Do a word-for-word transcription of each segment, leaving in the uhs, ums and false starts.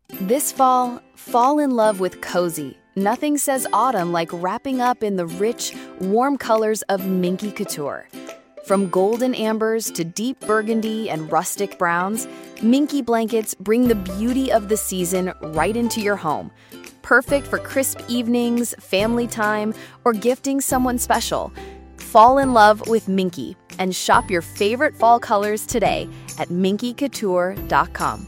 This fall, fall in love with cozy. Nothing says autumn like wrapping up in the rich, warm colors of Minky Couture. From golden ambers to deep burgundy and rustic browns, Minky blankets bring the beauty of the season right into your home. Perfect for crisp evenings, family time, or gifting someone special. Fall in love with Minky and shop your favorite fall colors today at minky couture dot com.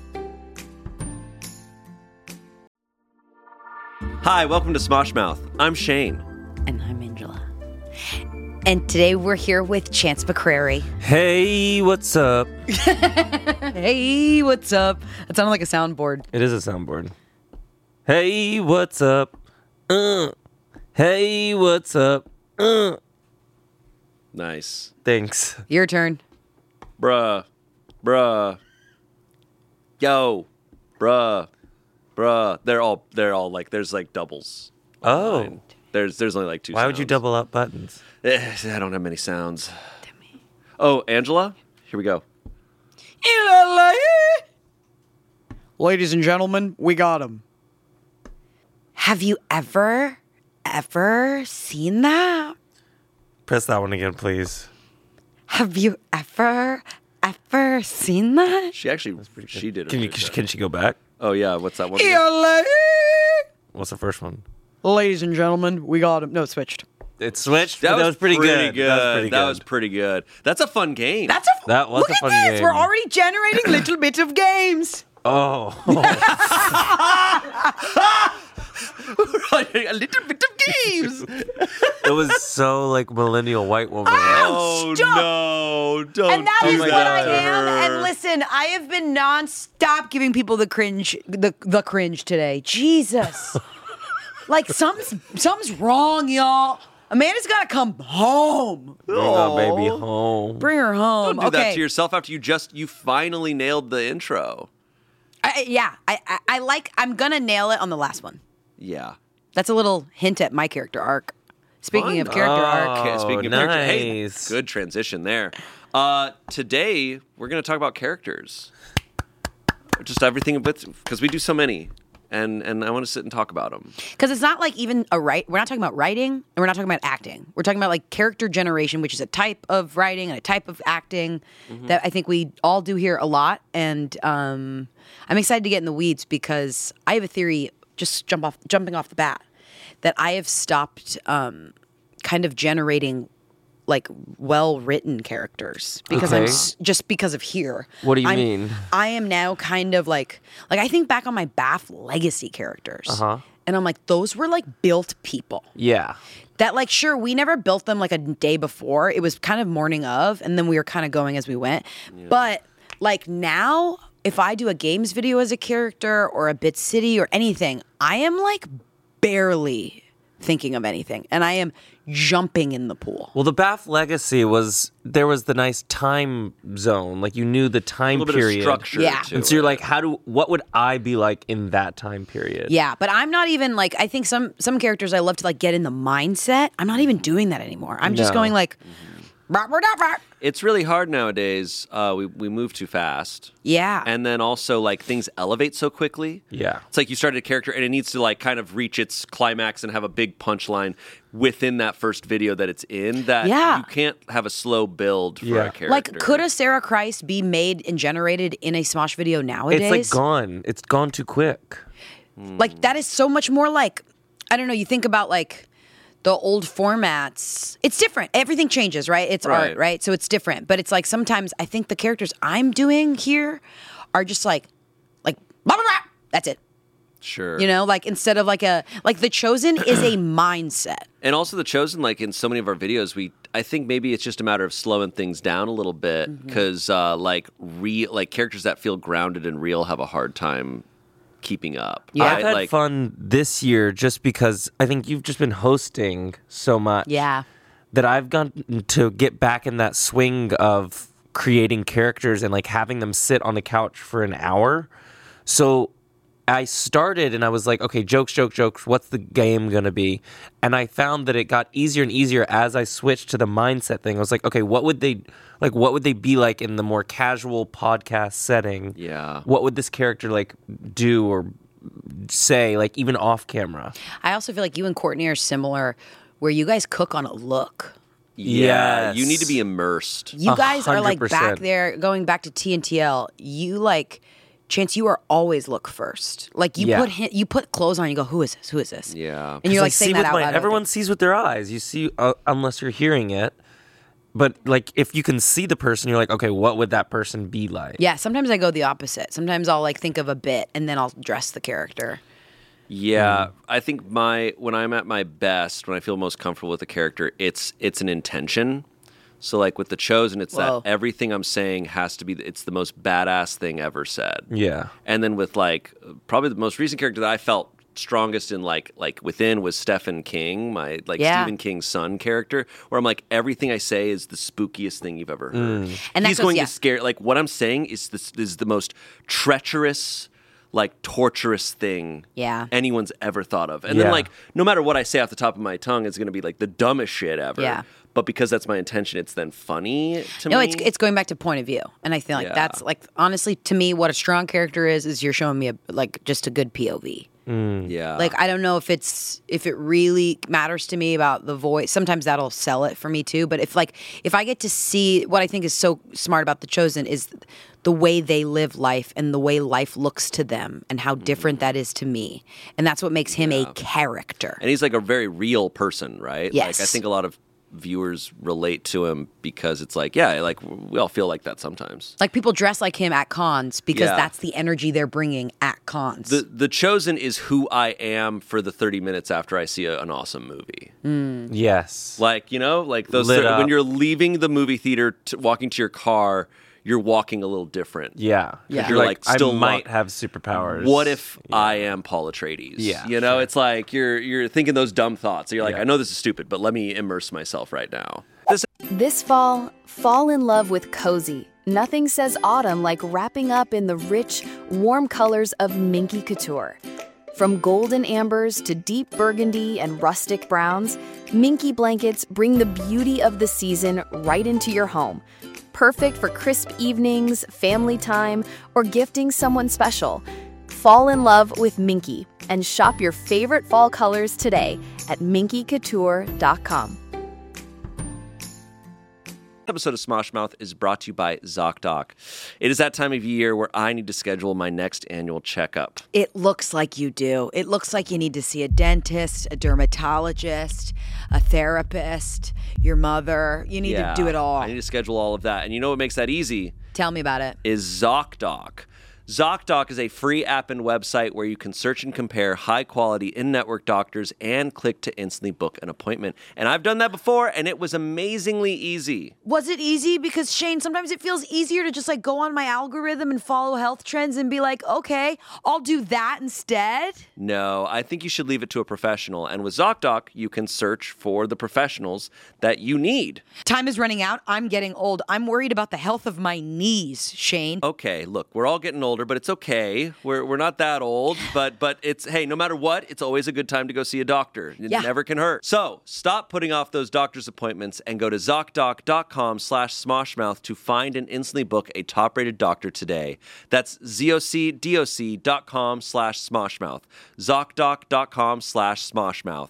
Hi, welcome to Smosh Mouth. I'm Shane. And I'm Angela. And today we're here with Chance McCrary. Hey, what's up? Hey, what's up? That sounded like a soundboard. It is a soundboard. Hey, what's up? Uh. Hey, what's up? Uh. Nice. Thanks. Your turn. Bruh. Bruh. Yo. Bruh. Bruh. They're all they're all like there's like doubles. Oh. Online. There's there's only like two Why sounds. would you double up buttons? Eh, I don't have many sounds. Oh, Angela? Here we go. Ladies and gentlemen, we got him. Have you ever, ever seen that? Press that one again, please. Have you ever, ever seen that? She actually she did it. Can you can she go back? Oh yeah, what's that one? What's the first one? Ladies and gentlemen, we got him. No, it switched. It switched. That, but was, that was pretty, good. good. That was pretty That good. was pretty good. That's a fun game. That's a That was look a at fun this. game. We're already generating a little bit of games. Oh. a little bit of games. It was so like millennial white woman. Oh Stop. no! Don't And that do is my what God. I am. to And her. listen, I have been nonstop giving people the cringe, the the cringe today. Jesus, like something's something's wrong, y'all. Amanda's got to come home. Bring that baby home. Bring her home. Don't do okay. that to yourself after you just you finally nailed the intro. I, yeah, I, I I like. I'm gonna nail it on the last one. Yeah. That's a little hint at my character arc. Speaking Fun. of character Oh. arc, Okay, speaking of character, hey, nice. good transition there. Uh, today we're gonna talk about characters, just everything with because we do so many, and and I want to sit and talk about them. because it's not like even a write. We're not talking about writing, and we're not talking about acting. We're talking about like character generation, which is a type of writing and a type of acting Mm-hmm. that I think we all do here a lot. And um, I'm excited to get in the weeds because I have a theory. Just jump off, jumping off the bat, that I have stopped um, kind of generating like well-written characters because I'm Okay. s- just because of here. What do you I'm- mean? I am now kind of like like I think back on my B A F legacy characters, Uh-huh. and I'm like, those were like built people. Yeah. That like sure we never built them like a day before. It was kind of morning of, and then we were kind of going as we went. But like now, if I do a games video as a character or a Bit City or anything, I am like barely thinking of anything, and I am jumping in the pool. Well, the B A F legacy was there was the nice time zone, like you knew the A time little period. bit of structure. Yeah. to And so you're it. like, how do what would I be like in that time period? Yeah, but I'm not even like I think some some characters I love to like get in the mindset. I'm not even doing that anymore. I'm just No. going like, "Rah, rah, rah, rah." It's really hard nowadays. Uh, we we move too fast. Yeah. And then also like things elevate so quickly. Yeah. It's like you started a character and it needs to like kind of reach its climax and have a big punchline within that first video that it's in that Yeah. you can't have a slow build for Yeah. a character. Like, could a Sarah Christ be made and generated in a Smosh video nowadays? It's like gone. It's gone too quick. Like, that is so much more like, I don't know, you think about like the old formats. It's different. Everything changes, right? It's Right. art, right? So it's different. But it's like sometimes I think the characters I'm doing here are just like, like, blah, blah, blah. That's it. Sure. You know, like instead of like a, like The Chosen is a mindset. And also The Chosen, like in so many of our videos, we I think maybe it's just a matter of slowing things down a little bit Mm-hmm. because uh, like real like characters that feel grounded and real have a hard time keeping up. Yeah. right? I've had like, fun this year just because I think you've just been hosting so much. Yeah. That I've gotten to get back in that swing of creating characters and like having them sit on the couch for an hour. So I started and I was like, okay, jokes, jokes, jokes. What's the game going to be? And I found that it got easier and easier as I switched to the mindset thing. I was like, okay, what would they like? What would they be like in the more casual podcast setting? Yeah. What would this character like do or say, like even off camera. I also feel like you and Courtney are similar, where you guys cook on a look. Yeah, Yes. you need to be immersed. You A guys are like hundred back percent. there, going back to T and T L. You like, Chance, you are always look first. Like you Yeah. put hi- you put clothes on, you go, who is this? Who is this? Yeah. and you're like see saying that with out my- loud. Everyone sees with their eyes. You see, uh, unless you're hearing it. But like, if you can see the person, you're like, okay, what would that person be like? Yeah, sometimes I go the opposite. Sometimes I'll like think of a bit and then I'll dress the character. Yeah, I think my when I'm at my best, when I feel most comfortable with a character, it's it's an intention. So like with The Chosen, it's Whoa. that everything I'm saying has to be it's the most badass thing ever said. Yeah. And then with like probably the most recent character that I felt strongest in like like within was Stephen King, my like Yeah. Stephen King's son character, where I'm like everything I say is the spookiest thing you've ever heard. And that he's goes- going yeah. to scare like what I'm saying is this is the most treacherous, like torturous thing Yeah. anyone's ever thought of. And Yeah. then like no matter what I say off the top of my tongue, it's gonna be like the dumbest shit ever. Yeah. But because that's my intention, it's then funny to No, me. it's it's going back to point of view, and I feel like Yeah. that's like honestly to me what a strong character is is you're showing me a, like just a good P O V. yeah. Like I don't know if it's if it really matters to me about the voice. Sometimes that'll sell it for me too. But if like if I get to see what I think is so smart about The Chosen is the way they live life and the way life looks to them and how different that is to me, and that's what makes him a character. And he's like a very real person, right? Yes. Like I think a lot of viewers relate to him because it's like, yeah, like we all feel like that sometimes. Like people dress like him at cons because Yeah. that's the energy they're bringing at cons. The The Chosen is who I am for the thirty minutes after I see a, an awesome movie. Yes. Like, you know, like those Lit thir- when up. you're leaving the movie theater to walking to your car, you're walking a little different. Yeah. 'Cause Yeah. You're You're, like, like, still I might wa- have superpowers. What if I am Paul Atreides? Yeah, You know, sure. it's like you're you're thinking those dumb thoughts. You're like, Yeah. I know this is stupid, but let me immerse myself right now. This This fall, fall in love with cozy. Nothing says autumn like wrapping up in the rich, warm colors of Minky Couture. From golden ambers to deep burgundy and rustic browns, Minky blankets bring the beauty of the season right into your home. Perfect for crisp evenings, family time, or gifting someone special. Fall in love with Minky and shop your favorite fall colors today at minky couture dot com. episode of Smosh Mouth is brought to you by ZocDoc. It is that time of year where I need to schedule my next annual checkup. It looks like you do. It looks like you need to see a dentist, a dermatologist, a therapist, your mother. You need Yeah, to do it all. I need to schedule all of that. And you know what makes that easy? Tell me about it. Is ZocDoc. ZocDoc is a free app and website where you can search and compare high-quality in-network doctors and click to instantly book an appointment. And I've done that before, and it was amazingly easy. Was it easy? Because Shane, sometimes it feels easier to just like go on my algorithm and follow health trends and be like, okay, I'll do that instead. No, I think you should leave it to a professional. And with ZocDoc, you can search for the professionals that you need. Time is running out. I'm getting old. I'm worried about the health of my knees, Shane. Okay, look, we're all getting older, but it's okay. We're we're not that old, but but it's hey, no matter what, it's always a good time to go see a doctor. It Yeah. never can hurt. So stop putting off those doctor's appointments and go to ZocDoc.com slash Smoshmouth to find and instantly book a top-rated doctor today. That's ZocDoc dot com slash Smoshmouth. ZocDoc.com slash Smoshmouth.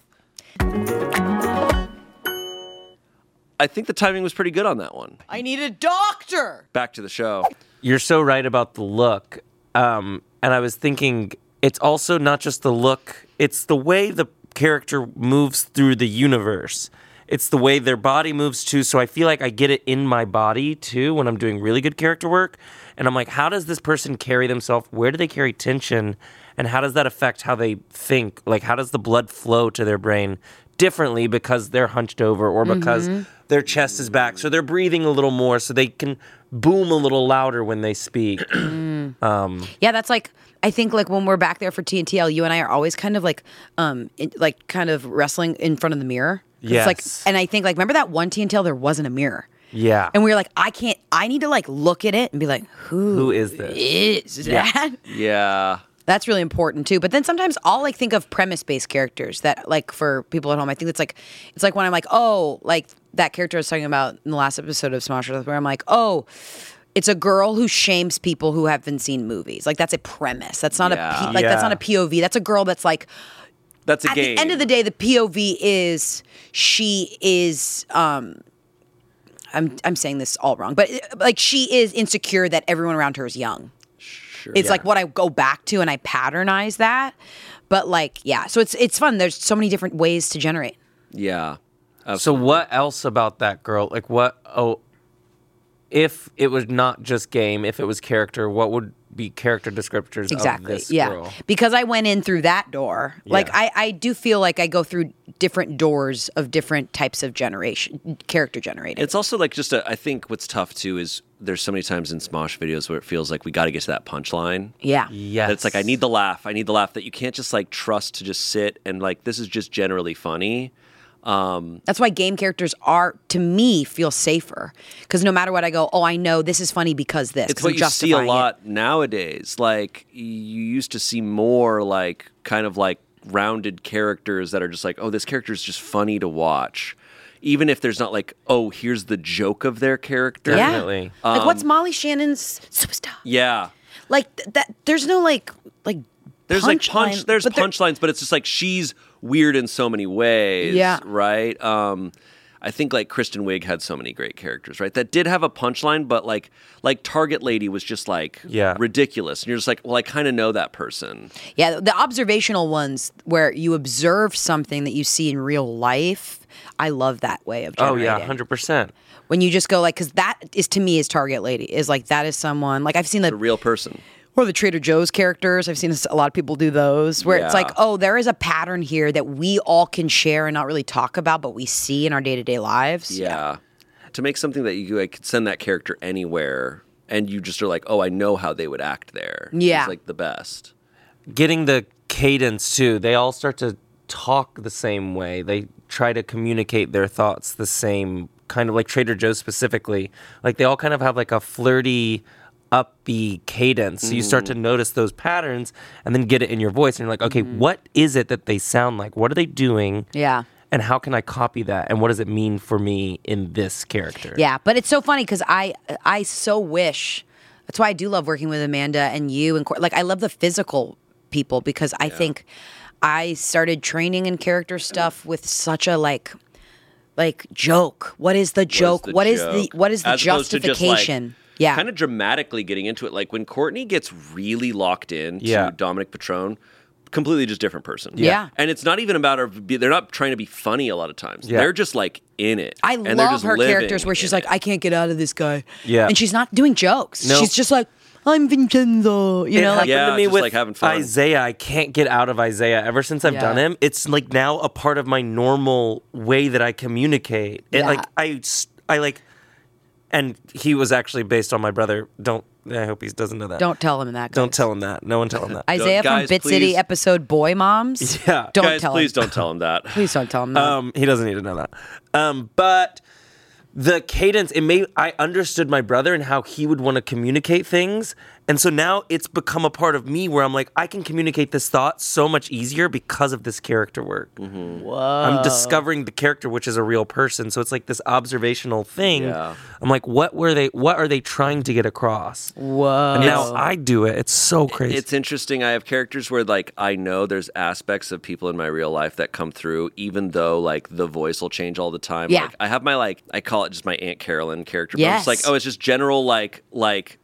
I think the timing was pretty good on that one. I need a doctor. Back to the show. You're so right about the look. Um, and I was thinking, it's also not just the look, it's the way the character moves through the universe. It's the way their body moves too. So I feel like I get it in my body too when I'm doing really good character work. And I'm like, how does this person carry themselves? Where do they carry tension? And how does that affect how they think? Like, how does the blood flow to their brain differently because they're hunched over or because their chest is back? So they're breathing a little more so they can boom a little louder when they speak. Yeah, that's like I think like when we're back there for T N T L, you and I are always kind of like um in, like kind of wrestling in front of the mirror. It's Yes. like and I think like remember that one T N T L there wasn't a mirror. Yeah. And we were like, I can't I need to like look at it and be like, who Who is this? is that? Yeah. That's really important too. But then sometimes I'll like think of premise based characters that like for people at home. I think it's like it's like when I'm like, oh, like that character I was talking about in the last episode of Smosh Mouth, where I'm like, oh, It's a girl who shames people who haven't seen movies. Like that's a premise. That's not Yeah. a P, like that's Yeah. not a P O V. That's a girl that's like That's a at game. the end of the day, the P O V is she is. Um, I'm I'm saying this all wrong, but like she is insecure that everyone around her is young. Sure. It's like what I go back to, and I patternize that. But like, yeah, so it's it's fun. There's so many different ways to generate. Yeah. So what else about that girl? Like what? Oh, if it was not just game, if it was character, what would be character descriptors Exactly. of this yeah. girl? Because I went in through that door. Like Yeah. I, I do feel like I go through different doors of different types of generation character generating. It's also like just a, I think what's tough too is there's so many times in Smosh videos where it feels like we got to get to that punchline. yeah. Yes. That it's like I need the laugh. I need the laugh that you can't just like trust to just sit and like this is just generally funny. Um, That's why game characters are, to me, feel safer. Because no matter what I go, oh, I know this is funny because this. it's 'cause what I'm you see a justifying it. lot nowadays. Like you used to see more like kind of like rounded characters that are just like, oh, this character is just funny to watch. Even if there's not like, oh, here's the joke of their character. Yeah. Definitely. Like, what's Um, Molly Shannon's superstar? Yeah. Like th- that. There's no like like. There's like punch. line, There's but there- punchlines, but it's just like she's weird in so many ways. Yeah. Right. Um, I think like Kristen Wiig had so many great characters, right? That did have a punchline, but like like Target Lady was just like Yeah. ridiculous, and you're just like, well, I kind of know that person. Yeah, the observational ones where you observe something that you see in real life. I love that way of Oh generating. yeah, hundred percent. When you just go like, because that is to me is Target Lady is like that is someone like I've seen A the real person. or the Trader Joe's characters. I've seen a lot of people do those where it's Yeah. like, oh, there is a pattern here that we all can share and not really talk about, but we see in our day to day lives. Yeah. To make something that you like, could send that character anywhere, and you just are like, oh, I know how they would act there. Yeah. It's like the best. Getting the cadence too. They all start to talk the same way. They try to communicate their thoughts the same, kind of like Trader Joe's specifically. Like they all kind of have like a flirty, upbeat cadence. So you start to notice those patterns and then get it in your voice. And you're like, okay, what is it that they sound like? What are they doing? Yeah. And how can I copy that? And what does it mean for me in this character? Yeah, but it's so funny because I I so wish. That's why I do love working with Amanda and you and Cor- like I love the physical people because I think I started training in character stuff with such a like like joke. What is the joke? the What is the joke? what is the As opposed to just, like, justification? Yeah. Kind of dramatically getting into it. Like when Courtney gets really locked in Yeah. to Dominic Patron, completely just different person. Yeah. And it's not even about her, they're not trying to be funny a lot of times. Yeah. They're just like in it. I and they're love just her living characters where she's in like, it. I can't get out of this guy. Yeah. And she's not doing jokes. No. She's just like, I'm Vincenzo. You It know, like happened Yeah, to me just, with like, having fun. Isaiah. I can't get out of Isaiah. Ever since I've Yeah. done him, it's like now a part of my normal way that I communicate. It Yeah. like I, s- I like, and he was actually based on my brother. Don't. I hope he doesn't know that. don't tell him that. Don't guys. tell him that. No one tell him that. Isaiah Guys, from Bit City please. episode Boy Moms. Yeah. Don't Guys, tell please him. don't tell him that. Please don't tell him that. Um, he doesn't need to know that. Um, but the cadence, it made I understood my brother and how he would want to communicate things. And so now it's become a part of me where I'm like, I can communicate this thought so much easier because of this character work. Whoa. I'm discovering the character, which is a real person. So it's like this observational thing. Yeah. I'm like, what were they? What are they trying to get across? Whoa. And now I do it. It's so crazy. It's interesting. I have characters where like I know there's aspects of people in my real life that come through, even though like the voice will change all the time. Yeah. Like I have my like I call it just my Aunt Carolyn character. But I'm Yes. just like, oh, it's just general like like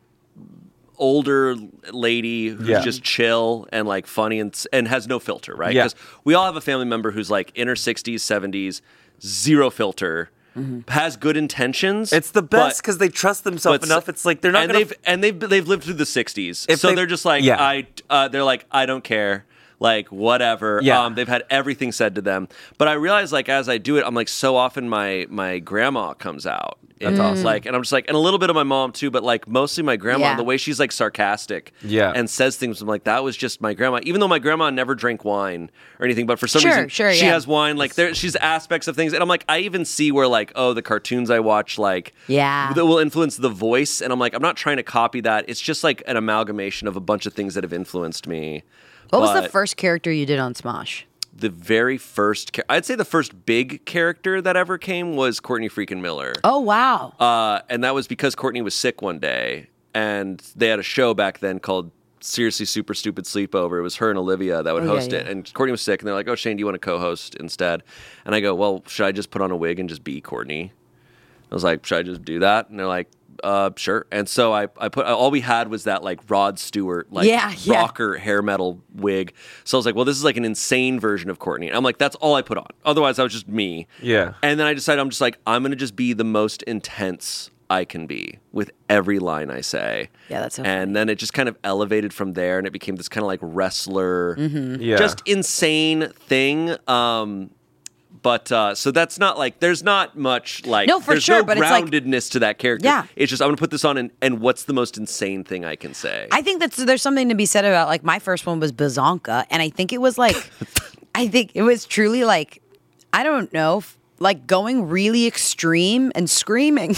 older lady who's Yeah. just chill and like funny and and has no filter, right? Yeah. Because we all have a family member who's like in her sixties, seventies, zero filter. Has good intentions. It's the but- best because they trust themselves but- enough. It's like they're not and gonna. they've and they've they've lived through the sixties, If so they- they're just like yeah. I. Uh, they're like I don't care, like whatever. Yeah. Um, they've had everything said to them, but I realize like as I do it, I'm like so often my my grandma comes out. That's Mm. Like, and I'm just like, and a little bit of my mom too, but like mostly my grandma. Yeah. The way she's like sarcastic, Yeah. and says things. I'm like, that was just my grandma. Even though my grandma never drank wine or anything, but for some Sure, reason sure, she yeah. has wine. Like there, she's aspects of things, and I'm like, I even see where like, oh, the cartoons I watch, like, Yeah. that will influence the voice, and I'm like, I'm not trying to copy that. It's just like an amalgamation of a bunch of things that have influenced me. What was the But, first character you did on Smosh? the very first. Cha- I'd say the first big character that ever came was Courtney freaking Miller. Oh wow. Uh, and that was because Courtney was sick one day, and they had a show back then called Seriously Super Stupid Sleepover. It was her and Olivia that would Oh, yeah, host yeah. it, and Courtney was sick, and they're like, "Oh, Shane, do you want to co-host instead?" And I go, "Well, should I just put on a wig and just be Courtney?" I was like, "Should I just do that?" And they're like, uh, "Sure." And so I, I put all we had was that like Rod Stewart like Yeah, yeah. rocker hair metal wig. So I was like, "Well, this is like an insane version of Courtney." And I'm like, "That's all I put on. Otherwise, I was just me." Yeah. And then I decided I'm just like, I'm gonna just be the most intense I can be with every line I say. Yeah, that's so And then it just kind of elevated from there, and it became this kind of like wrestler, Mm-hmm. Yeah. just insane thing. Um, but uh, so that's not like there's not much like No, for there's sure, no but it's like- groundedness to that character. Yeah. It's just I'm gonna put this on, and, and what's the most insane thing I can say? I think that's there's something to be said about like my first one was Bazonka, and I think it was like, I think it was truly like, I don't know, f- like going really extreme and screaming,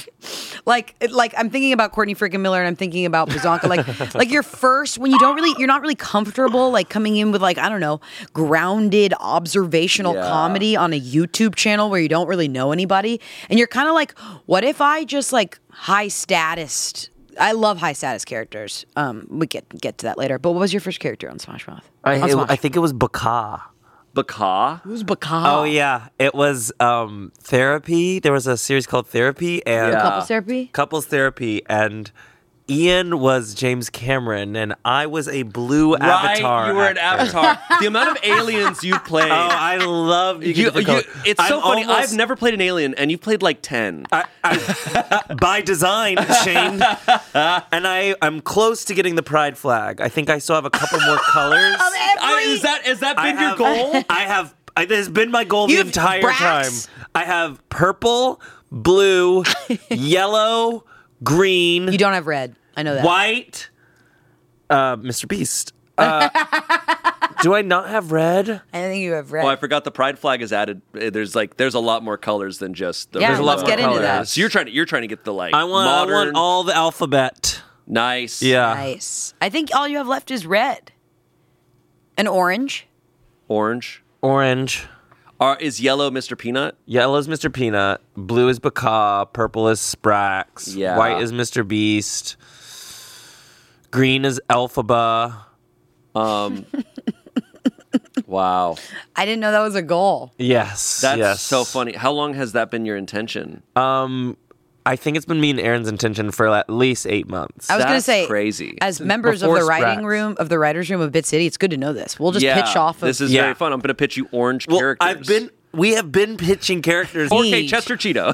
like it- like I'm thinking about Courtney freaking Miller, and I'm thinking about Bazonka, like like your first when you don't really you're not really comfortable like coming in with like I don't know grounded observational Yeah. comedy on a YouTube channel where you don't really know anybody, and you're kind of like, what if I just like high status. I love high status characters. Um, we get get to that later. But what was your first character on Smash Mouth? I, on it- Smosh. I think it was Baka. Baka. Who's Baka? Oh yeah, it was um, Therapy. There was a series called Therapy and Yeah. Couples therapy. Couples Therapy, and Ian was James Cameron, and I was a blue avatar. Right, you were an actor. avatar. The amount of aliens you've played. Oh, I love you. You, get the you, color. it's so I'm funny. almost- I've never played an alien, and you've played like ten. I, I, by design, Shane. And I, I'm close to getting the pride flag. I think I still have a couple more colors. I, is that has that I been your have- goal? I have. I, that has been my goal You the have entire Brax? time. I have purple, blue, yellow, green, You don't have red. I know that. white. Uh, Mister Beast. Uh, do I not have red? I think you have red. Oh, I forgot the pride flag is added. Uh, There's like there's a lot more colors than just the Yeah, There's a lot let's more get into colors. that. So you're trying to you're trying to get the like I want. modern, I want all the alphabet. nice. Yeah. Nice. I think all you have left is red. And orange. Orange. Orange. Are, is yellow Mister Peanut? Yellow's Mister Peanut, blue is Baka, purple is Sprax, Yeah. white is Mister Beast, green is Elphaba. Um. Wow, I didn't know that was a goal. Yes, that's yes. so funny. How long has that been your intention? Um, I think it's been me and Aaron's intention for at least eight months. I was going to That's say, crazy. as members of Before the writing Sprax. room of the writers' room of Bit City, it's good to know this. We'll just yeah, pitch off of this is Yeah. very fun. I'm going to pitch you orange well, characters. I've been. We have been pitching characters. okay, Neat. Chester Cheeto.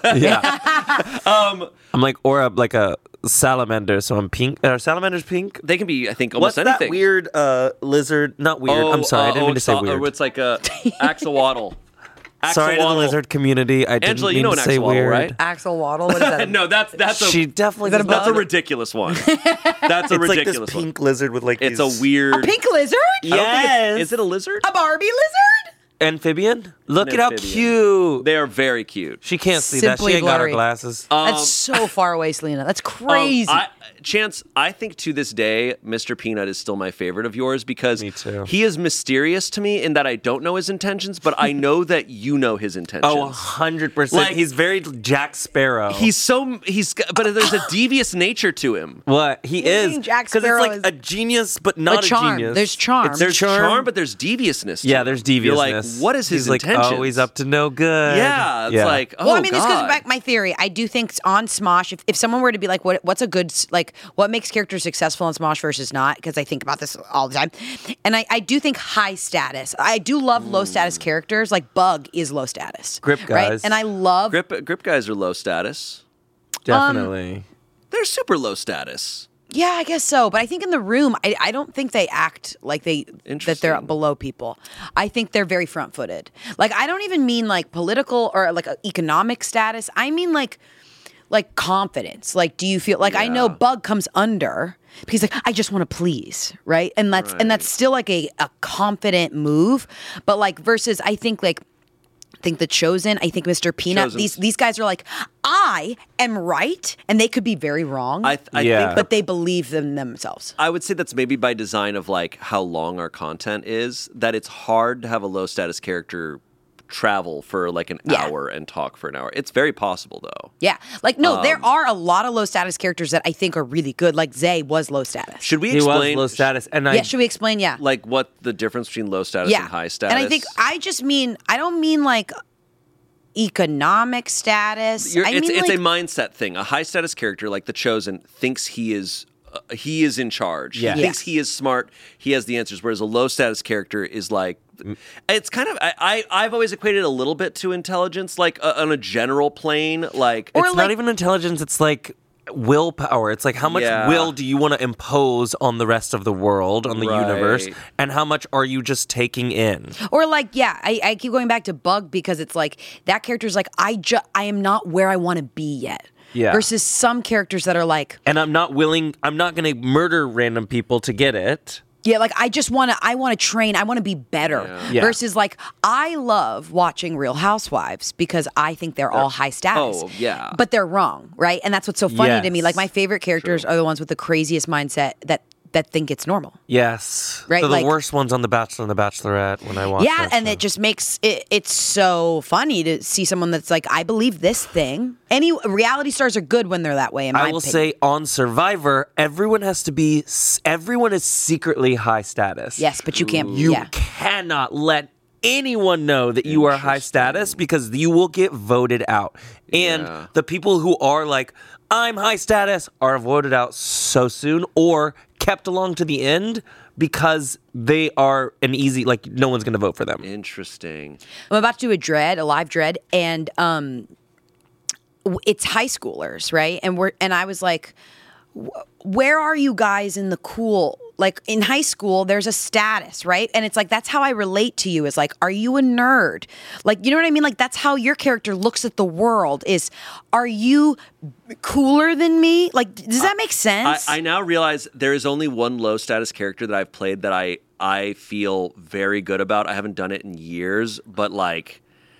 Yeah. um, I'm like or a, like a salamander, so I'm pink. Are salamanders pink? They can be, I think, almost What's anything. that weird uh, lizard? Not weird. Oh, I'm sorry, I uh, didn't oh, mean to say so- weird. Or it's like a axolotl. Sorry to the Axolotl. lizard community. I didn't Angela, mean you know to an say axolotl, weird. right? Axel Waddle. What is that? No, that's that's a She definitely Is that a does that's not- a ridiculous one. That's a It's like ridiculous this one. pink lizard with like It's these a weird. Pink lizard? I don't think it's- Yes. Is it a lizard? A Barbie lizard? amphibian. Look An at how amphibian. cute. They are very cute. She can't see that. Simply She ain't got her blurry. glasses. That's so far away, Selena. That's Um, crazy. I, Chance, I think to this day, Mister Peanut is still my favorite of yours because Me too. he is mysterious to me in that I don't know his intentions, but I know that you know his intentions. Oh, one hundred percent. Like- He's very Jack Sparrow. He's so he's but there's a devious nature to him. what? He do you is. mean Jack Because it's Sparrow like is- a genius, but not a, charm. genius. There's charm. It's There's charm, charm, but there's deviousness. To yeah, him. there's deviousness. You're like, what is his He's like intentions? always up to no good. Yeah, it's like, oh well, I mean, this goes God. back my theory. I do think on Smosh, if, if someone were to be like, what what's a good s- like, what makes characters successful in Smosh versus not? Because I think about this all the time, and I, I do think high status. I do love low status characters. Like Bug is low status, Grip right? guys. And I love grip grip guys are low status. Definitely. They're super low status. Yeah, I guess so. But I think in the room, I, I don't think they act like they that they're Interesting. below people. I think they're very front footed. Like I don't even mean like political or like uh, economic status. I mean like like confidence. Like, do you feel like I know Yeah. Bug comes under because like I just want to please, right? And that's and that's still like a, a confident move. But like versus I think like think The Chosen. I think Mister Peanut. Chosen's- These these guys are like, I am right, and they could be very wrong. I, th- I Yeah. think but they believe in themselves. I would say that's maybe by design of like how long our content is, that it's hard to have a low status character travel for like an Yeah. hour and talk for an hour. It's very possible though. Yeah, like no, there Um, are a lot of low status characters that I think are really good. Like Zay was low status. Should we He was explain low status, and I yeah, should we explain? Yeah, like what the difference between low status yeah, and high status? And I think I just mean I don't mean like economic status. You're, I it's mean it's like, a mindset thing. A high status character like the Chosen thinks he is uh, he is in charge. Yes. He thinks Yes. he is smart. He has the answers. Whereas a low status character is like, it's kind of I, I I've always equated a little bit to intelligence, like uh, on a general plane, like Or it's like- not even intelligence. It's like willpower. It's like how much Yeah. will do you want to impose on the rest of the world, on the Right. universe, and how much are you just taking in? Or like, yeah, I, I keep going back to Bug because it's like that character's like, I ju- I am not where I want to be yet. Yeah. Versus some characters that are like, And I'm not willing. I'm not going to murder random people to get it. yeah, like I just want to, I want to train, I want to be better. Yeah. Versus like, I love watching Real Housewives because I think they're all high status. oh, yeah. But they're wrong, right? And that's what's so funny to me. Yes. Like my favorite characters are the ones with the craziest mindset that that think it's normal. Yes. Right, They're the like- worst ones on The Bachelor and The Bachelorette when I watch. Yeah, that and show. it just makes it it's so funny to see someone that's like, I believe this thing. Any reality stars are good when they're that way, in my I will opinion. say on Survivor, everyone has to be. Everyone is secretly high status. Yes, but you can't You yeah. cannot let anyone know that you are high status because you will get voted out. And Yeah. the people who are like, I'm high status, are voted out so soon or kept along to the end because they are an easy, like, no one's going to vote for them. Interesting. I'm about to do a dread, a live dread, and um, w- it's high schoolers, right? And we're and I was like, wh- where are you guys in the cool? Like in high school, there's a status, right? And it's like that's how I relate to you. Is like, are you a nerd? Like, you know what I mean? Like that's how your character looks at the world. Is are you cooler than me? Like, does that make I, sense? I now realize there is only one low status character that I've played that I I feel very good about. I haven't done it in years, but like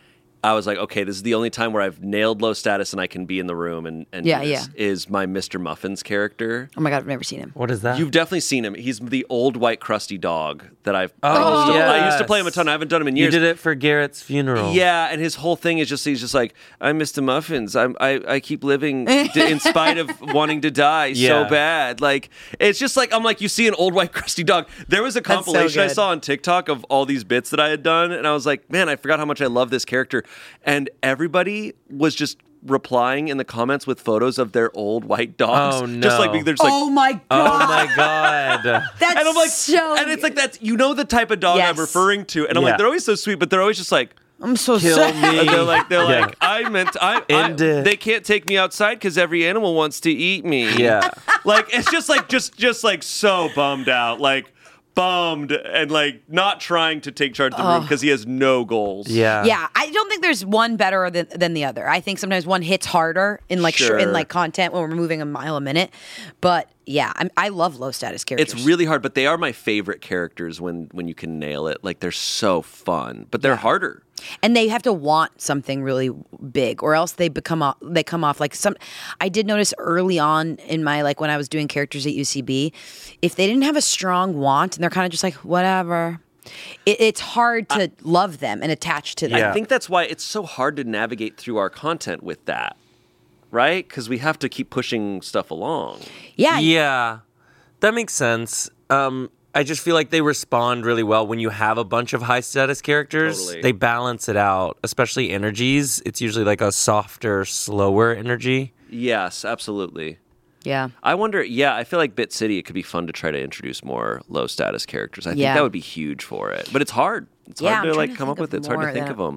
I was like, okay, this is the only time where I've nailed low status and I can be in the room and, and Yeah, do this, yeah. is my Mister Muffins character. oh my god, I've never seen him. What is that? You've definitely seen him. He's the old white crusty dog that I've. Oh, I, used to, I used to yes. play him a ton. I haven't done him in You years. did it for Garrett's funeral. Yeah, and his whole thing is just he's just like, I'm Mister Muffins. I'm I, I keep living d- in spite of wanting to die Yeah. so bad. Like it's just like I'm like you see an old white crusty dog. There was a That's so compilation I good. saw on TikTok of all these bits that I had done, and I was like, man, I forgot how much I love this character. And everybody was just replying in the comments with photos of their old white dogs. Oh, Just like no. they're just like, oh my Oh god, my god. that's and I'm like, so. and it's like that's you know the type of dog Yes. I'm referring to, and I'm Yeah. like they're always so sweet, but they're always just like. I'm so Kill sad. me. And they're like, they're Yeah. like, I meant, I, I End it. they can't take me outside because every animal wants to eat me. Yeah. like it's just like, just, just like so bummed out, like bummed and like not trying to take charge of the room because he has no goals. Yeah. Yeah, I don't think there's one better than, than the other. I think sometimes one hits harder in like sh- Sure. in like content when we're moving a mile a minute. But yeah, I'm, I love low status characters. It's really hard, but they are my favorite characters when when you can nail it. Like they're so fun, but they're harder. and they have to want something really big, or else they become off, they come off like some. I did notice early on in my like when I was doing characters at U C B, if they didn't have a strong want and they're kind of just like whatever. It, it's hard to love them and attach to them. Yeah. I think that's why it's so hard to navigate through our content with that, right? Because we have to keep pushing stuff along. Yeah, Yeah, that makes sense. Um, I just feel like they respond really well when you have a bunch of high status characters. Totally. They balance it out, especially energies. It's usually like a softer, slower energy. Yes, absolutely. yeah. I wonder, yeah, I feel like Bit City, it could be fun to try to introduce more low status characters. I think Yeah. that would be huge for it. But it's hard. It's Yeah, hard I'm to trying like to come think up with of it. It's hard more to think that- of them.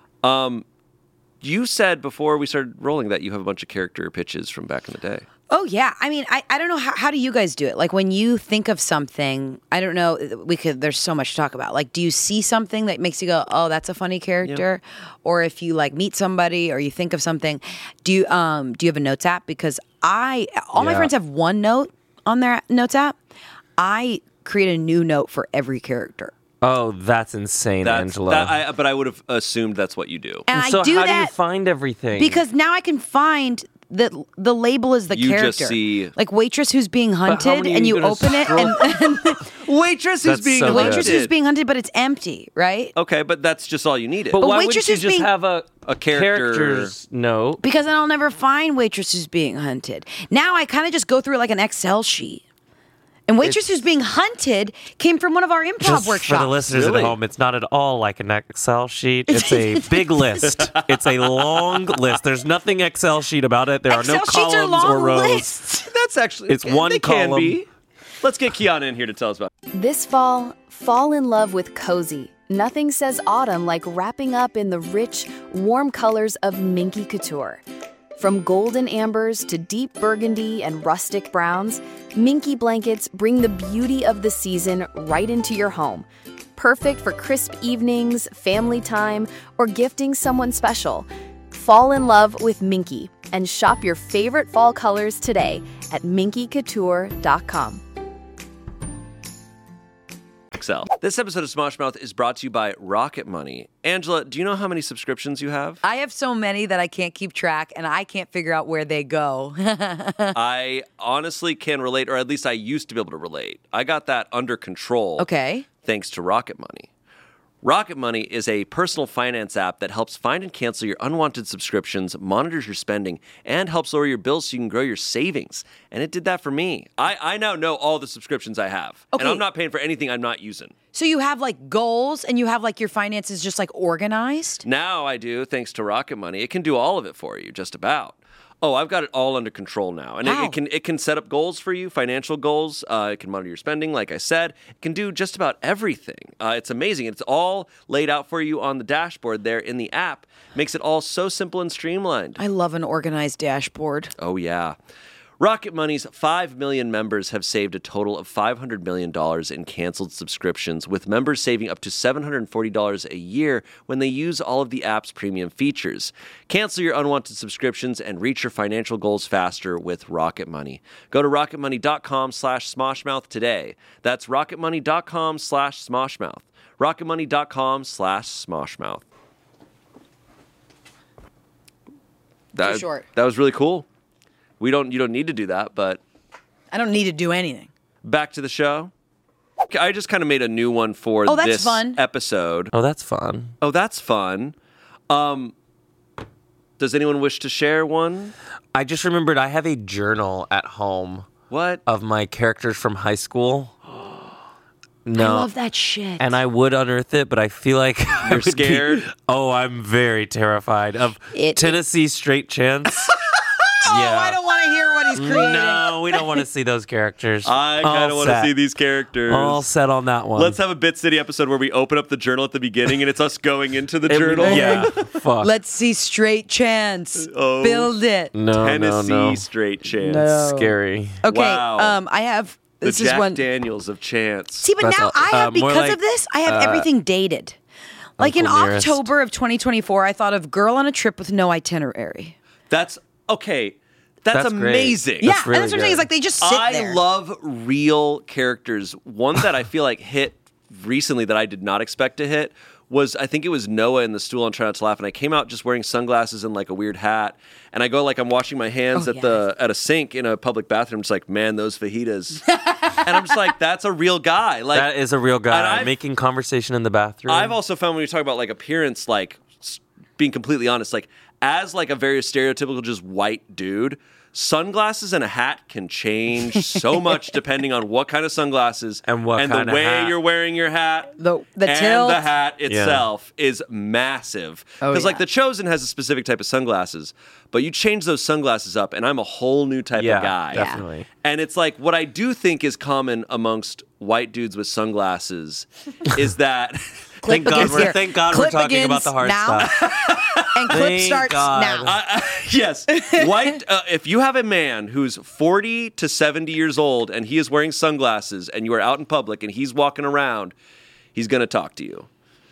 Um, you said before we started rolling that you have a bunch of character pitches from back in the day. Oh yeah, I mean, I, I don't know how how do you guys do it? Like when you think of something, I don't know. We could. There's so much to talk about. Like, do you see something that makes you go, "Oh, that's a funny character," or if you like meet somebody or you think of something, do you um do you have a notes app? Because I all my Yeah. friends have OneNote on their notes app. I create a new note for every character. Oh, that's insane, That's, Angela. that, I, but I would have assumed that's what you do. And so I do how that do you find everything? because now I can find that the label is the You character. just see- like waitress who's being how hunted, many are and you you gonna open it, scroll- and, and Waitress who's That's being so the good. waitress hunted. who's being hunted, but it's empty, right? Okay, but that's just all you needed. but But why waitress wouldn't you is just being- have a, A character- character's note? Because then I'll never find waitress who's being hunted. Now I kind of just go through like an Excel sheet. And waitress who's being hunted came from one of our improv Just workshops. for the listeners Really? at home, it's not at all like an Excel sheet. It's a big list. It's a long list. There's nothing Excel sheet about it. There Excel are no sheets are columns long or rows. lists. That's actually It's one they can column. be. Let's get Kiana in here to tell us about it. This fall, fall in love with cozy. Nothing says autumn like wrapping up in the rich, warm colors of Minky Couture. From golden ambers to deep burgundy and rustic browns, Minky blankets bring the beauty of the season right into your home. Perfect for crisp evenings, family time, or gifting someone special. Fall in love with Minky and shop your favorite fall colors today at minky couture dot com. Excel. This episode of Smosh Mouth is brought to you by Rocket Money. Angela, do you know how many subscriptions you have? I have so many that I can't keep track, and I can't figure out where they go. I honestly can relate, or at least I used to be able to relate. I got that under control. Okay. Thanks to Rocket Money. Rocket Money is a personal finance app that helps find and cancel your unwanted subscriptions, monitors your spending, and helps lower your bills so you can grow your savings. And it did that for me. I, I now know all the subscriptions I have. Okay. And I'm not paying for anything I'm not using. So you have like goals, and you have like your finances just like organized? Now I do, thanks to Rocket Money. It can do all of it for you, just about. Oh, I've got it all under control now. And it, How? it can it can set up goals for you, financial goals. Uh, it can monitor your spending, like I said. It can do just about everything. Uh, it's amazing. It's all laid out for you on the dashboard there in the app. Makes it all so simple and streamlined. I love an organized dashboard. Oh, yeah. Rocket Money's five million members have saved a total of five hundred million dollars in canceled subscriptions, with members saving up to seven hundred forty dollars a year when they use all of the app's premium features. Cancel your unwanted subscriptions and reach your financial goals faster with Rocket Money. Go to rocketmoney.com slash smoshmouth today. That's rocketmoney.com slash smoshmouth. rocketmoney.com slash smoshmouth. That, short. That was really cool. We don't. You don't need to do that, but I don't need to do anything. back to the show. Okay, I just kind of made a new one for Oh, that's this fun. episode. Oh, that's fun. Oh, that's fun. Um, does anyone wish to share one? I just remembered I have a journal at home What? of my characters from high school. No. I love that shit. And I would unearth it, but I feel like I You're would be- scared? oh, I'm very terrified of It- Tennessee Straight Chance. oh, yeah. I don't want to hear what he's creating. No, we don't want to see those characters. I kind of All want to set. see these characters. All set on that one. Let's have a Bit City episode where we open up the journal at the beginning and it's us going into the It- journal. Yeah. Fuck. Let's see straight chance. Oh. Build it. no, Tennessee no, no. Straight Chance. No. Scary. Okay. Wow. Um, I have. The This Jack is one. Daniels of Chance. See, but That's now all- I have uh, more because like, of this. I have uh, everything dated. Like in Uncle Nearest. October of twenty twenty-four, I thought of girl on a trip with no itinerary. That's okay. That's, That's great. amazing. Yeah, That's really and that's what I'm saying. good. Is like they just sit I there. love real characters. One that I feel like hit recently that I did not expect to hit was I think it was Noah in the stool on Try Not to Laugh, and I came out just wearing sunglasses and like a weird hat, and I go like I'm washing my hands Oh, at yeah. the at a sink in a public bathroom, just like man, those fajitas, and I'm just like that's a real guy. Like That is a real and guy I've- making conversation in the bathroom. I've also found when you talk about like appearance, like s- being completely honest, like as like a very stereotypical just white dude, sunglasses and a hat can change so much depending on what kind of sunglasses And what and kind the of way hat. you're wearing your hat. The- the and tilt. the hat itself is massive Oh, because like yeah. the Chosen has a specific type of sunglasses, but you change those sunglasses up, and I'm a whole new type yeah, of guy. definitely. And it's like what I do think is common amongst white dudes with sunglasses is that Thank God, begins we're, here. thank God Clip we're talking about begins the hard now. stuff. and clip Thank starts God. now. Uh, yes, white. Uh, if you have a man who's forty to seventy years old and he is wearing sunglasses, and you are out in public and he's walking around, he's gonna talk to you.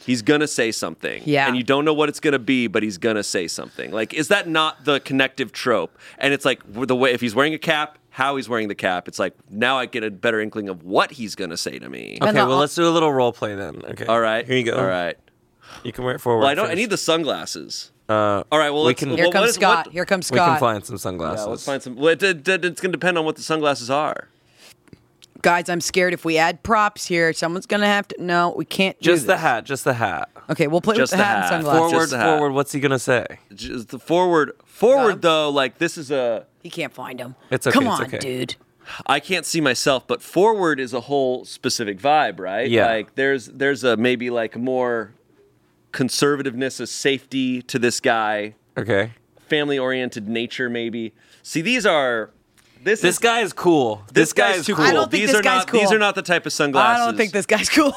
He's gonna say something. Yeah. And you don't know what it's gonna be, but he's gonna say something. Like, is that not the connective trope? And it's like the way if he's wearing a cap, how he's wearing the cap. It's like now I get a better inkling of what he's gonna say to me. Okay, the- well, let's do a little role play then. Okay. All right. Here you go. All right. You can wear it forward. Well, I don't. I first. need the sunglasses. Uh, All right. Well, we let's, can- well, Here what comes is- Scott. what- Here comes we can Scott. find some sunglasses. Yeah, let's find some. Well, it, it, it- it's gonna depend on what the sunglasses are. Guys, I'm scared if we add props here, someone's gonna have to. No, we can't. do Just the this. hat. Just the hat. Okay, we'll play Just with the the hat, hat. and sunglasses. Forward, Just the hat. forward. What's he gonna say? Just the forward. Forward Doug? though, like this is a. He can't find him. It's okay, Come it's on, okay. dude. I can't see myself, but forward is a whole specific vibe, right? Yeah. Like there's there's a maybe like more conservativeness, a safety to this guy, Okay. family oriented nature maybe. See, these are this This is, guy is cool. This, This guy guy's is too cool. cool. I don't think these this are guy's not these cool. are not the type of sunglasses. I don't think this guy's cool.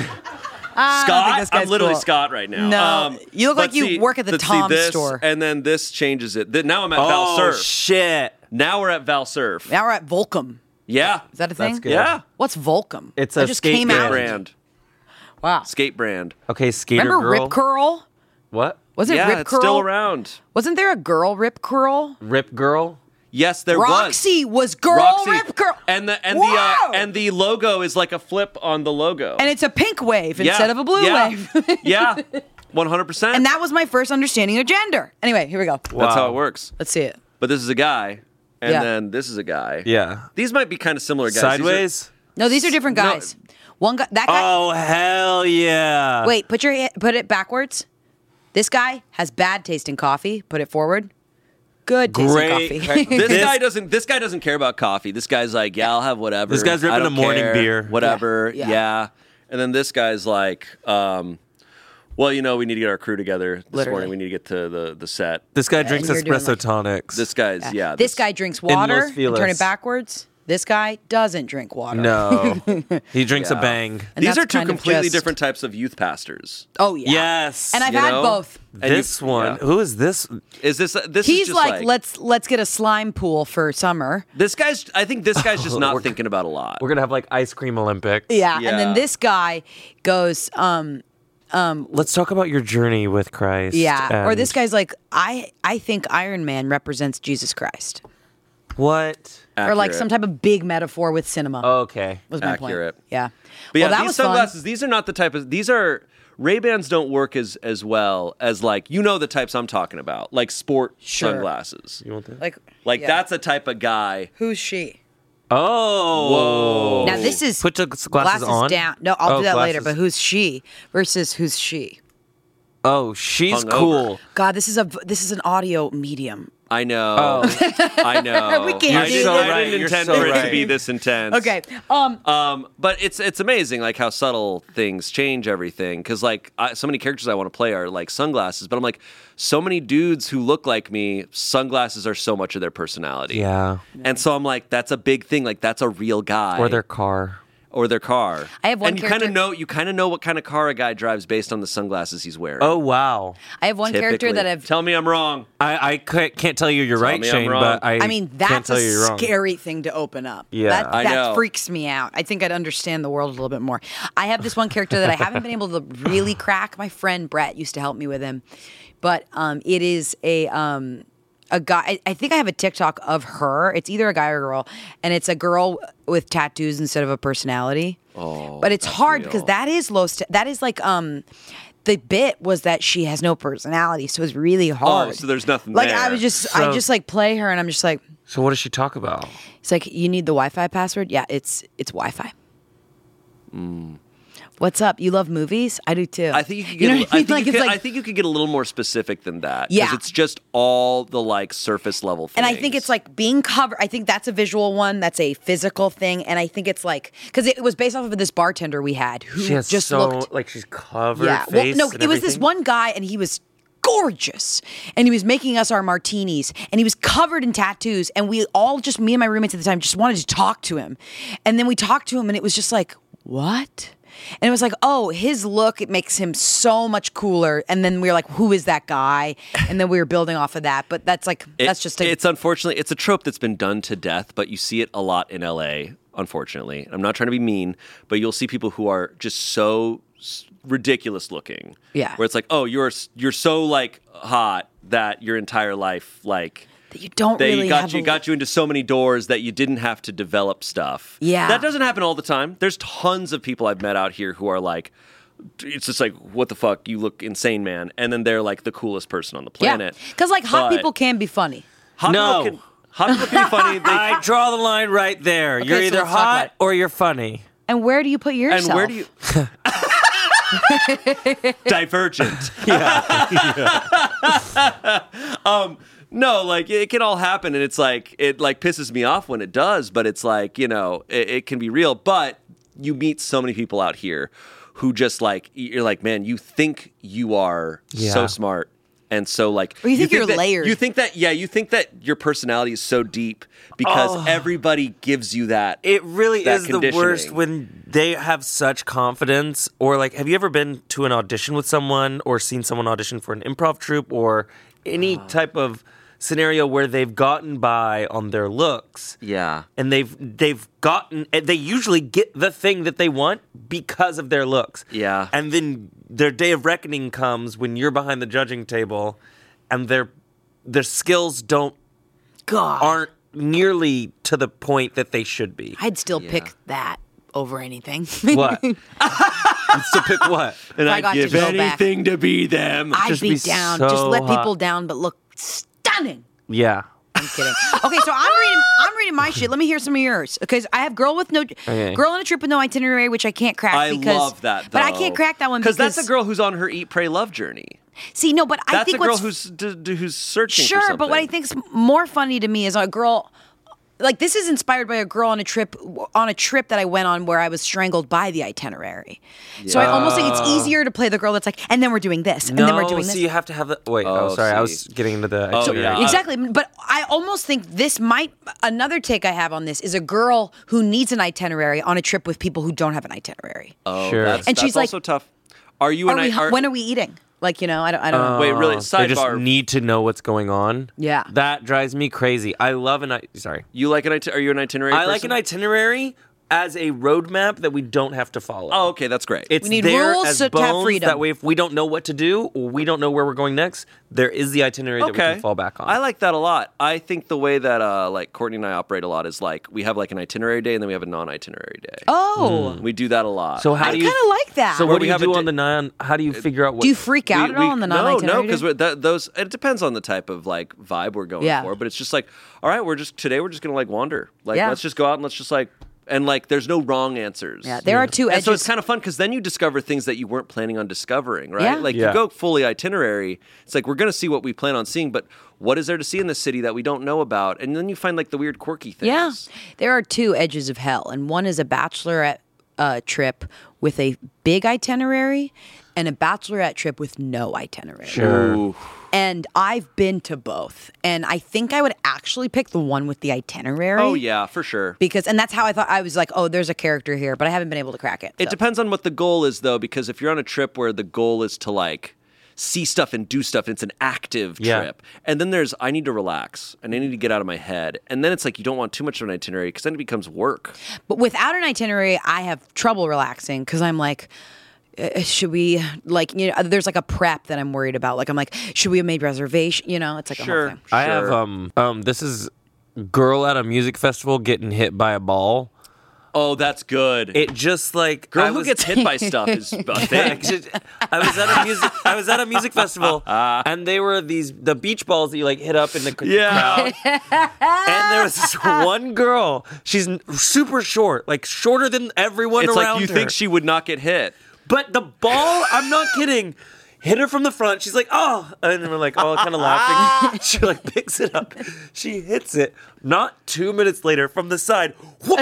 I Scott, don't think this guy's I'm literally cool. Scott right now. No, Um, you look but like you see- work at the but see Tom this, store. And then this changes it. Th- Now I'm at Oh Valsurf. shit! Now we're at Valsurf. Now we're at Volcom. Yeah. Is that a thing? That's good. Yeah. What's Volcom? It's That a just skate came brand. out. Brand. Wow. Skate brand. Okay, skater Remember girl. Rip Curl? What? Wasn't yeah, Rip it's Curl? still around. Wasn't there a girl Rip Curl? Rip girl. Yes, there was. Roxy was girl Roxy. Rip Curl. And the and Wow. the uh, and the logo is like a flip on the logo. And it's a pink wave Yeah. instead of a blue yeah. wave. yeah. one hundred percent. And that was my first understanding of gender. Anyway, here we go. That's Wow. how it works. Let's see it. But this is a guy and Yeah. then this is a guy. Yeah. These might be kind of similar guys. These are- Sideways. No, these are different No. guys. One guy, that guy. Oh hell yeah! Wait, put your ha- put it backwards. This guy has bad tasting coffee. Put it forward. Good tasting Great. coffee. This, This- guy doesn't. This guy doesn't care about coffee. This guy's like, yeah, I'll have whatever. This guy's I ripping don't a morning care, beer. Whatever. Yeah. Yeah. Yeah. And then this guy's like, um, well, you know, we need to get our crew together this Literally. morning. We need to get to the the set. This guy drinks you're doing espresso like- tonics. This guy's yeah. this guy drinks water Los and turn Feliz. it backwards. This guy doesn't drink water. No, he drinks Yeah. a bang. And These that's are two kind of completely just- different types of youth pastors. Oh yeah. Yes. And I've You had know? both. And you- this one. yeah. Who is this? Is this? This is He's just like, like, let's let's get a slime pool for summer. This guy's. I think this guy's just not We're- thinking about a lot. We're gonna have like ice cream Olympics. Yeah. Yeah. And then this guy goes, um, Let's talk about your journey with Christ. yeah. Or and this guy's like, I I think Iron Man represents Jesus Christ. What? Or like Accurate. some type of big metaphor with cinema. Okay. was my Accurate. point. Yeah. But well, yeah, that these was sunglasses. fun. These are not the type of. These are Ray Bans don't work as as well as like you know the types I'm talking about, like sport Sure. sunglasses. You want that? Like, Like yeah. that's a type of guy. Who's she? Oh. Now this is Put your glasses, on. down. No, I'll Oh, do that later. glasses. But who's she versus who's she? Oh, she's Hungover. cool. God, this is a this is an audio medium. I know. I know. We can't I do didn't, that. I right, didn't you're intend so for it to right. be this intense. Okay. Um. Um, but it's it's amazing like how subtle things change everything because like I, so many characters I want to play are like sunglasses, but I'm like so many dudes who look like me, sunglasses are so much of their personality. Yeah. And so I'm like, that's a big thing. Like that's a real guy. Or their car. or their car. I have one and you kind of character- know you kind of know what kind of car a guy drives based on the sunglasses he's wearing. Oh wow. I have one character Typically. that I've. Tell me I'm wrong. I, I can't, can't tell you you're Tell right, me I'm Shane, wrong. but I, I mean, can't that's tell a you you're wrong. scary thing to open up. Yeah. that, I that know. freaks me out. I think I'd understand the world a little bit more. I have this one character that I haven't been able to really crack. My friend Brett used to help me with him, but um, it is a um, a guy. I, I think I have a TikTok of her. It's either a guy or a girl, and it's a girl with tattoos instead of a personality. Oh, but it's that's hard real. because that is low. St- that is like um. The bit was that she has no personality, so it's really hard. Oh, so there's nothing like there. I would just, I So- just like play her, and I'm just like, So what does she talk about? it's like you need the Wi-Fi password. Yeah, it's it's Wi-Fi. What's up? You love movies? I do too. I think you could You get. know a- what I I mean? think Like you it's could, like, I think you could get a little more specific than that. 'cause Yeah. it's just all the like surface level things. and I think it's like being covered. I think that's a visual one. That's a physical thing, and I think it's like because it was based off of this bartender we had who She has just so looked. like she's covered. Yeah, well, face no, and it was this everything. one guy, and he was gorgeous, and he was making us our martinis, and he was covered in tattoos, and we all just me and my roommates at the time just wanted to talk to him, and then we talked to him, and it was just like what. And it was like, oh, his look, it makes him so much cooler. And then we were like, who is that guy? And then we were building off of that. But that's like, It- that's just a, it's unfortunately it's a trope that's been done to death, but you see it a lot in L A. Unfortunately, I'm not trying to be mean, but you'll see people who are just so s- ridiculous looking. Yeah. Where it's like, oh, you're you're so like hot that your entire life like That you don't they really got have you a- got you into so many doors that you didn't have to develop stuff. Yeah. That doesn't happen all the time. There's tons of people I've met out here who are like, it's just like, what the fuck, you look insane, man. And then they're like the coolest person on the planet. Yeah, because like hot But people can be funny. hot No. people can, hot people can be funny. They, I draw the line right there. you're so either let's talk about hot it. or you're funny. And where do you put yourself? and where do you... Divergent. um, no, like it can all happen, and it's like it like pisses me off when it does, but it's like, you know, it, it can be real. But you meet so many people out here who just like you're like, man, you think you are Yeah. so smart. And so, like, Or you think you're that, layered. You think that, yeah, you think that your personality is so deep because everybody gives you that. It really that is the worst conditioning. when they have such confidence. Or like, have you ever been to an audition with someone or seen someone audition for an improv troupe or any Uh. type of scenario where they've gotten by on their looks? Yeah. And they've they've gotten they usually get the thing that they want because of their looks. Yeah. And then their day of reckoning comes when you're behind the judging table and their their skills don't God, aren't nearly to the point that they should be. I'd still pick that over anything. What? You'd still pick what? And I I'd got to give go back. anything to be them. I'd Just be, be down. so Just let hot. people down, but look stunning. Yeah. I'm kidding. Okay, so I'm reading. I'm reading my shit. Let me hear some of yours. Because I have girl with no Okay. girl on a trip with no itinerary, which I can't crack. I because, love that, though. But I can't crack that one because that's a girl who's on her eat, pray, love journey. See, no, but I That's think a girl what's who's d- d- who's searching. for sure. something. But what I think's more funny to me is a girl. Like this is inspired by a girl on a trip on a trip that I went on where I was strangled by the itinerary. So I almost think it's easier to play the girl that's like, and then we're doing this, and no, then we're doing this. so you have to have the. Wait, oh, Oh, sorry. I see. was getting into the. Oh, itinerary. yeah. Exactly. But I almost think this might, another take I have on this is a girl who needs an itinerary on a trip with people who don't have an itinerary. Oh, Sure. That's, And that's she's like- also tough. Are you Are an we, I- are, when are we eating? Like, you know, I don't, I don't know. Wait, really? Oh, They just Sidebar. need to know what's going on. Yeah. That drives me crazy. I love an. i- Sorry. You like an iti- Are you an itinerary? I like person? an itinerary as a roadmap that we don't have to follow. Oh, okay, that's great. It's We need there rules as to have bones. freedom. That way, if we don't know what to do or we don't know where we're going next, there is the itinerary that we okay. can fall back on. I like that a lot. I think the way that uh, like Courtney and I operate a lot is like we have like an itinerary day and then we have a non-itinerary day. Oh, We do that a lot. so how I do kind you? of like that. So Where what do we you have a do di- on the non? How do you figure out what? do you freak out We- at all we- on the no, non-itinerary? no, because that, those. It depends on the type of like vibe we're going Yeah. for, but it's just like, all right, we're just today we're just gonna like wander. Like Yeah. let's just go out and let's just like. And like, there's no wrong answers. Yeah, there are two And so it's edges. kind of fun because then you discover things that you weren't planning on discovering, right? Yeah. Like Yeah. you go fully itinerary. It's like we're gonna see what we plan on seeing, but what is there to see in this city that we don't know about? And then you find like the weird, quirky things. Yeah, there are two edges of hell, and one is a bachelorette uh, trip with a big itinerary, and a bachelorette trip with no itinerary. Sure. Ooh. And I've been to both, and I think I would actually pick the one with the itinerary. Oh yeah, for sure. Because, and that's how I thought I was like, oh, there's a character here, but I haven't been able to crack it. It so. depends on what the goal is, though, because if you're on a trip where the goal is to like see stuff and do stuff, it's an active Yeah. trip. And then there's I need to relax and I need to get out of my head. And then it's like you don't want too much of an itinerary because then it becomes work. But without an itinerary, I have trouble relaxing because I'm like, uh, should we like you know? There's like a prep that I'm worried about. Like I'm like, should we have made reservation? You know, it's like a Sure. whole thing. I have Sure. um um. This is girl at a music festival getting hit by a ball. Oh, that's good. It just like Girl I who was, gets hit by stuff is a Yeah, thing. 'cause it- I was at a music. I was at a music festival, and they were these the beach balls that you like hit up in the c- Yeah. crowd. And there was this one girl. She's n- super short, like shorter than everyone It's around like you her. think she would not get hit. But the ball, I'm not kidding. Hit her from the front. She's like, oh, and we're like, oh, kind of laughing. She like picks it up. She hits it. Not two minutes later, from the side, whoop,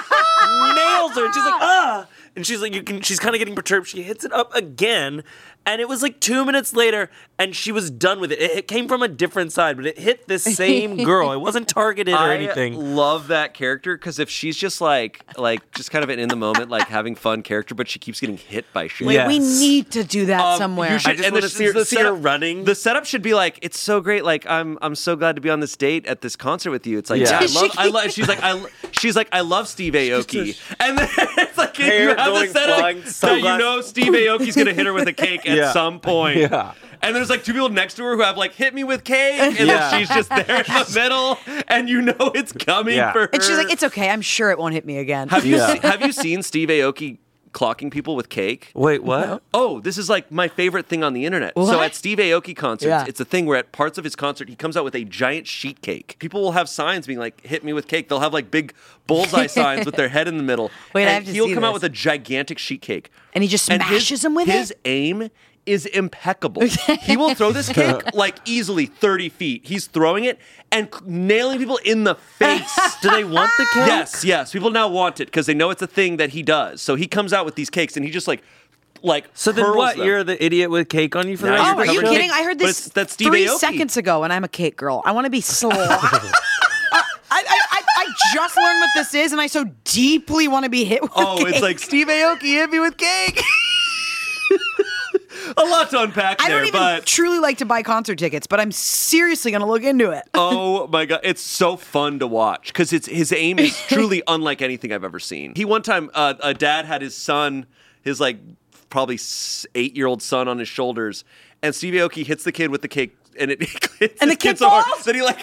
nails her. And she's like, ah. And she's like, you can. She's kind of getting perturbed. She hits it up again, and it was like two minutes later, and she was done with it. It, it came from a different side, but it hit this same girl. It wasn't targeted or I anything. love that character because if she's just like, like, just kind of an in the moment, like having fun character, but she keeps getting hit by shit. Wait, Yes. we need to do that Um, somewhere. you should- I just and wanna the- see her- the see her setup- running. The setup should be like, it's so great. Like, I'm, I'm so glad to be on this date at this concert with you. It's like, Yeah. yeah, I love, I love. She's like, I, lo- she's like, I love Steve Aoki. And then it's like, Hair you have going the setup flying, that you sunglasses. know Steve Aoki's going to hit her with a cake at Yeah. some point. Yeah. And there's like two people next to her who have like, hit me with cake. And Yeah. then she's just there in the middle. And you know it's coming Yeah. for her. And she's like, it's okay. I'm sure it won't hit me again. have, you Yeah. se- have you seen Steve Aoki clocking people with cake? Wait, what? Oh, this is like my favorite thing on the internet. So What? at Steve Aoki concerts, Yeah. it's a thing where at parts of his concert, he comes out with a giant sheet cake. People will have signs being like, hit me with cake. They'll have like big bullseye signs with their head in the middle. Wait, I and have to he'll see come out this. with a gigantic sheet cake. And he just And his- smashes them with his it? aim is impeccable. He will throw this cake like easily thirty feet. He's throwing it and c- nailing people in the face. Do they want the cake? Yes, yes. People now want it because they know it's a thing that he does. So he comes out with these cakes and he just like, like. So then hurls what? them. You're the idiot with cake on you for the Now rest Oh, of are the you covered show? kidding? I heard But this it's- that's Steve three Aoki. seconds ago, and I'm a cake girl. I want to be slow. I, I, I, I just learned what this is, and I so deeply want to be hit with Oh, cake. it's like Steve Aoki hit me with cake. A lot to unpack I there, don't even but truly like to buy concert tickets, but I'm seriously going to look into it. oh my god, it's so fun to watch because it's his aim is truly unlike anything I've ever seen. He one time, uh, a dad had his son, his like probably s- eight-year-old son on his shoulders, and Steve Aoki hits the kid with the cake, and it hits And the his kid so hard falls? that he like.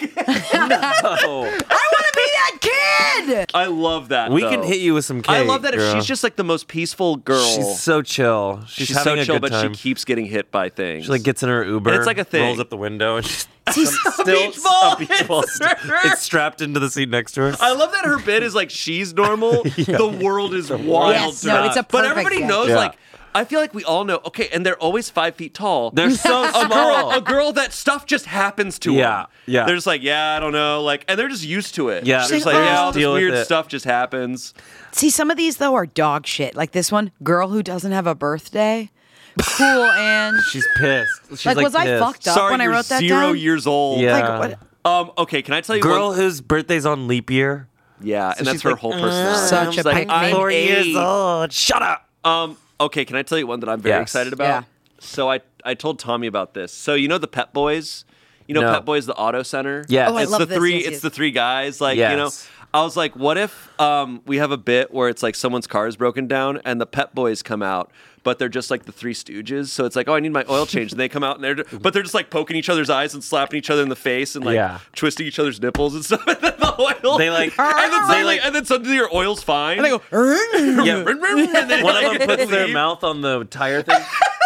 Oh. I want to be that kid. I love that. We though. can hit you with some cake. I love that if girl. she's just like the most peaceful girl. She's so chill. She's, She's having so a chill, good but time. she keeps getting hit by things. She like gets in her Uber. And it's like a thing. Rolls up the window and she's He's- still beach ball a beach ball. hits st- her. It's strapped into the seat next to her. I love that her bit is like she's normal. The world is wild. Yes, to no, her. it's a But perfect everybody guess. knows, Yeah. like, I feel like we all know. Okay, and they're always five feet tall. They're so a girl, small. a girl that stuff just happens to Yeah, them. yeah. They're just like, yeah, I don't know, like, and they're just used to it. Yeah, they're they're just like, like, yeah, oh. all this Deal with weird it. stuff just happens. See, some of these, though, are dog shit. Like this one, girl who doesn't have a birthday. Cool, and She's pissed. She's like, like, was I pissed. fucked up Sorry, when I you're wrote that zero down? years old. Yeah. Like, what? Um. Okay, can I tell you Girl one? whose birthday's on leap year. Yeah, and that's she's her like, whole personality. Such She's a like, pick me. I'm Four years eight. old. Shut up. Um. Okay, can I tell you one that I'm very Yes. excited about? Yeah. So I I told Tommy about this. So you know the Pep Boys, you know No. Pep Boys, the auto center. Yes. Oh, I it's love the this, three. yes, it's yes. the three guys. Like Yes. you know, I was like, what if um we have a bit where it's like someone's car is broken down and the Pep Boys come out, but they're just like the Three Stooges. So it's like, oh, I need my oil change, and they come out and they're, but they're just like poking each other's eyes and slapping each other in the face and like Yeah. twisting each other's nipples and stuff. And then the oil. They like- and then they suddenly, like- and then suddenly your oil's fine. And I go, Yeah. and then One of them puts their leave. mouth on the tire thing.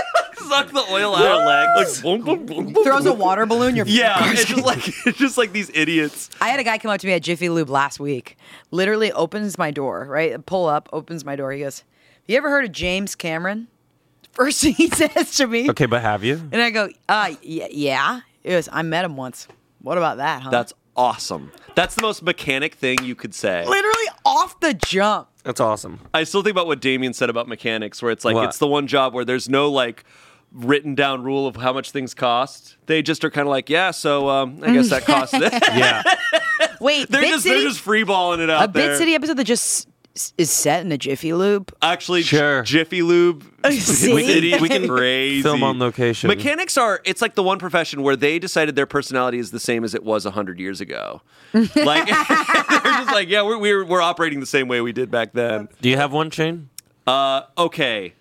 Suck the oil Their out. legs. Like, boom, boom, boom, boom. throws a water balloon. Your Yeah, car's it's just like it's just like these idiots. I had a guy come up to me at Jiffy Lube last week. Literally opens my door, right? Pull up, opens my door. He goes, "You ever heard of James Cameron?" First thing he says to me. Okay, but have you? And I go, uh, yeah, yeah. He goes, I met him once. What about that, huh? That's awesome. That's the most mechanic thing you could say. literally off the jump. That's awesome. I still think about what Damien said about mechanics, where it's like What? it's the one job where there's no like written down rule of how much things cost. They just are kind of like, yeah, so um, I guess that costs this. Yeah. Wait, they're Bit just City, they're just freeballing it out a there. Bit City episode that just s- is set in a Jiffy Lube. Actually, Sure. Jiffy Lube See? we can, we We can crazy. Film on location. Mechanics are it's like the one profession where they decided their personality is the same as it was one hundred years ago. Like they're just like, yeah, we're, we're we're operating the same way we did back then. Do you have one, Shane? Uh, okay,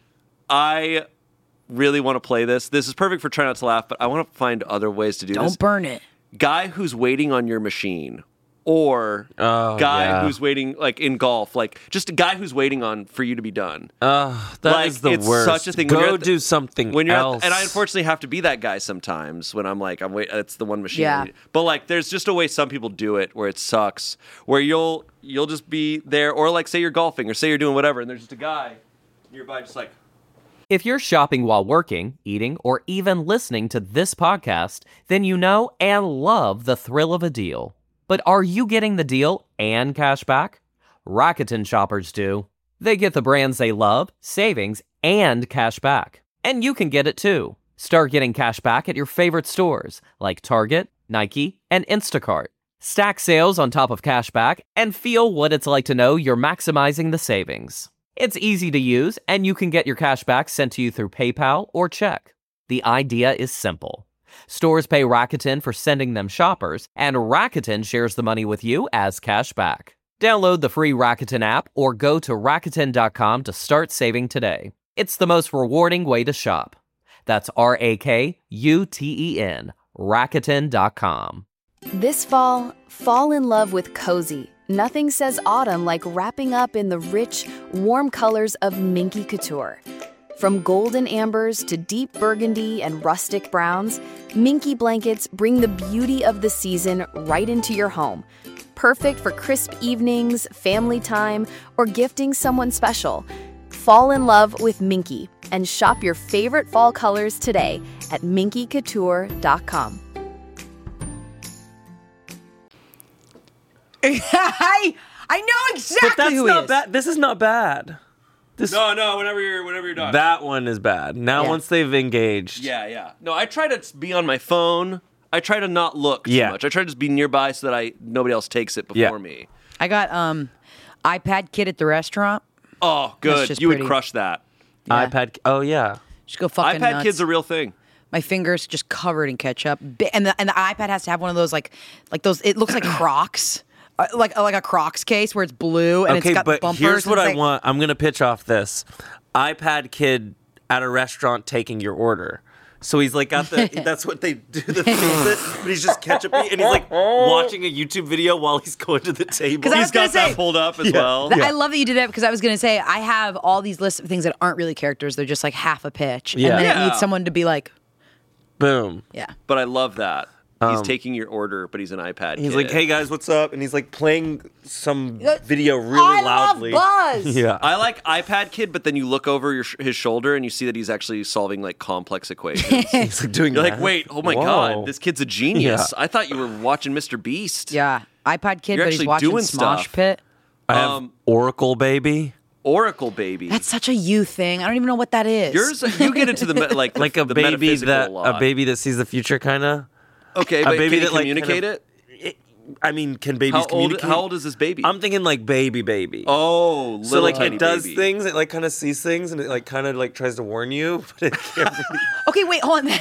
I really want to play this. This is perfect for try not to laugh, but I want to find other ways to do Don't this. burn it. Guy who's waiting on your machine, or Oh, guy yeah. who's waiting like in golf, like just a guy who's waiting on for you to be done. Uh, that is Like, the it's worst. such a thing. When you're Go at the- do something when you're else. At the, and I unfortunately have to be that guy sometimes when I'm like I'm wait it's the one machine. Yeah. But like there's just a way some people do it where it sucks, where you'll you'll just be there, or like say you're golfing or say you're doing whatever and there's just a guy nearby just like If you're shopping while working, eating, or even listening to this podcast, then you know and love the thrill of a deal. But are you getting the deal and cash back? Rakuten shoppers do. They get the brands they love, savings, and cash back. And you can get it too. Start getting cash back at your favorite stores like Target, Nike, and Instacart. Stack sales on top of cash back and feel what it's like to know you're maximizing the savings. It's easy to use, and you can get your cash back sent to you through PayPal or check. The idea is simple. Stores pay Rakuten for sending them shoppers, and Rakuten shares the money with you as cash back. Download the free Rakuten app or go to Rakuten dot com to start saving today. It's the most rewarding way to shop. That's R A K U T E N, Rakuten dot com. This fall, fall in love with cozy. Nothing says autumn like wrapping up in the rich, warm colors of Minky Couture. From golden ambers to deep burgundy and rustic browns, Minky blankets bring the beauty of the season right into your home. Perfect for crisp evenings, family time, or gifting someone special. Fall in love with Minky and shop your favorite fall colors today at minky couture dot com. I I know exactly But that's who he not is. bad. This is not bad. This No, no. Whenever you're, whenever you're done. that one is bad. Now Yeah. once they've engaged, Yeah, yeah. No, I try to be on my phone. I try to not look too Yeah. much. I try to just be nearby so that I nobody else takes it before Yeah. me. I got um iPad Kid at the restaurant. Oh, good. just You pretty. would crush that. Yeah. iPad. Oh yeah. Just go fucking iPad nuts. Kid's a real thing. My fingers just covered in ketchup, Bi- and the and the iPad has to have one of those like like those. It looks like Crocs, uh, like like a Crocs case where it's blue and Okay, it's got but bumpers. here's and what it's I like- want. I'm gonna pitch off this iPad Kid at a restaurant taking your order. So he's like got the. That's what they do. The thing with it, but he's just ketchup and he's like watching a YouTube video while he's going to the table. 'Cause I He's was gonna got that say- pulled up as well. Th- I love that you did that because I was going to say I have all these lists of things that aren't really characters. They're just like half a pitch, Yeah. and then Yeah. it needs someone to be like, Boom. yeah. But I love that. He's Um, taking your order, but he's an iPad He's Kid. like, "Hey guys, what's up?" And he's like playing some goes, video really I loudly. love Buzz. Yeah. I like iPad Kid, but then you look over your sh- his shoulder and you see that he's actually solving like complex equations. He's like doing. You're like, math. wait, oh my Whoa. god, this kid's a genius. Yeah. I thought you were watching Mister Beast. Yeah, iPad Kid, You're but he's actually watching doing Smosh stuff. Pit. I have Um, Oracle Baby. Oracle Baby. That's such a you thing. I don't even know what that is. Yours. You get into the me- like Like a the baby metaphysical that a, lot. a baby that sees the future, kind of. Okay, a but baby can you that, like, communicate kind of- it? I mean, can babies How old? communicate? How old is this baby? I'm thinking like baby, baby. oh, little so like tiny it does baby. things. It like kind of sees things, and it like kind of like tries to warn you, but it can't. Really... Okay, wait, hold on.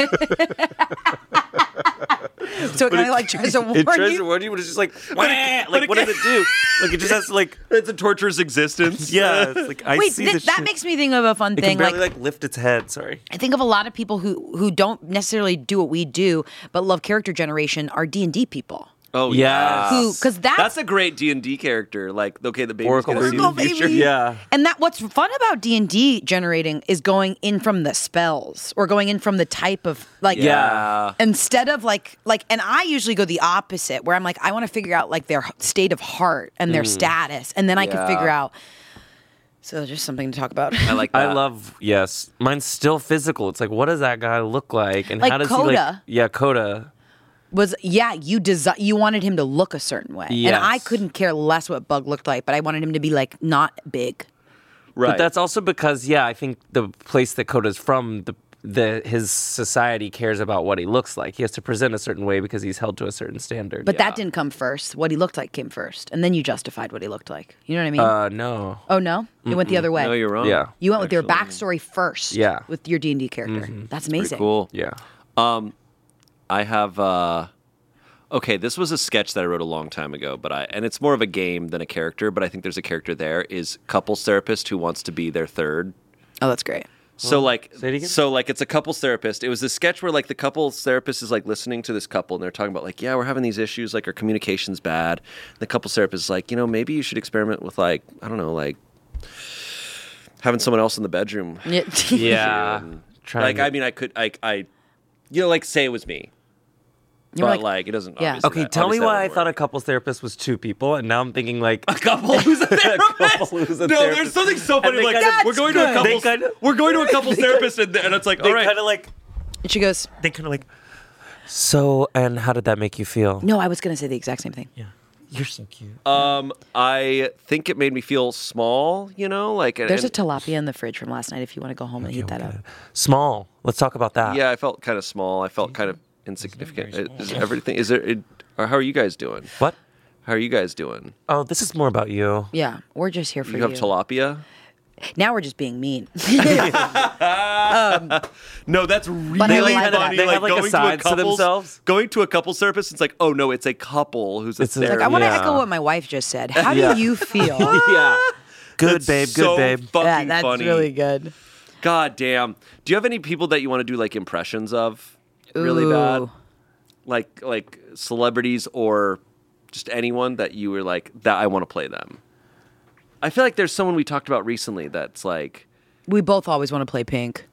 So it kind of like tries to warn it tries you. to warn you, but it's just like, wah! it- but like it what does it do? Like it just has to like, It's a torturous existence. yeah. It's like I Wait, see th- this that shit. makes me think of a fun It thing. can barely Like, like, lift its head. Sorry. I think of a lot of people who who don't necessarily do what we do, but love character generation are D and D people. Oh Yes. yeah. Who, because that's, That's a great D and D character. Like, okay, the baby's Oracle gonna see baby. the Oracle future. baby. Yeah. and that what's fun about D and D generating is going in from the spells or going in from the type of like Yeah. instead of like like and I usually go the opposite where I'm like I want to figure out like their state of heart and their status and then I can Yeah. figure out. So just something to talk about. I like that. I love yes. Mine's still physical. It's like, what does that guy look like, and Like how does he Coda. like? Yeah, Coda. was yeah you desi- you wanted him to look a certain way and I Yes. couldn't care less what Bug looked like but I wanted him to be like not big. right. But that's also because, yeah, I think the place that Coda's from, the the his society cares about what he looks like. He has to present a certain way because he's held to a certain standard. But that didn't come first. What he looked like came first, and then you justified what he looked like. You know what I mean? uh, no. oh no, it went the other way. no, you're wrong. Yeah. You went with your Actually. backstory first. Yeah. With your D and D character. That's amazing. Cool. Yeah. I have. uh Okay, this was a sketch that I wrote a long time ago, but I and it's more of a game than a character. But I think there's a character there. Is couples therapist who wants to be their third. Oh, that's great. So like, say it again? so like, it's a couples therapist. It was a sketch where like the couples therapist is like listening to this couple and they're talking about like, yeah, we're having these issues, like our communication's bad. The couples therapist is like, you know, maybe you should experiment with like, I don't know, like having someone else in the bedroom. Yeah. Yeah. And, Trying like, to- I mean, I could, I, I, you know, like say it was me, You're but like- like, it doesn't. Yeah. obviously Okay, that- tell me obviously that why I wouldn't thought a work. couples therapist was two people, and now I'm thinking like A couple who's a therapist. couple who's a no, therapist. there's something so funny. they Like kinda- we're going to a That's couples. good. They kinda- we're going to a couples therapist, and, and it's like, they all right. kind of like And she goes, they kind of like. So, and how did that make you feel? no, I was going to say the exact same thing. Yeah, you're so cute. Um, I think it made me feel small. You know, like and, There's a and- tilapia in the fridge from last night if you want to go home and heat that up. Small. Let's talk about that. yeah. I felt kind of small. I felt kind of insignificant. Is everything? Is there? It, or how are you guys doing? What? How are you guys doing? Oh, this is more about you. Yeah, we're just here for You you. have tilapia. Now we're just being mean. No, that's really But I like that. funny. They have, like, going to a asides to couple's- themselves. Going to a couple's therapist, it's like, oh no, it's a couple who's a It's a- therapist. Like, I want to Yeah. echo what my wife just said. How Yeah. do you feel? yeah. Good That's babe, good so babe. Fucking Yeah, that's funny. really good. God damn. Do you have any people that you want to do like impressions of? Really bad. Ooh. Like like celebrities or just anyone that you were like that I want to play them. I feel like there's someone we talked about recently that's like We both always want to play Pink.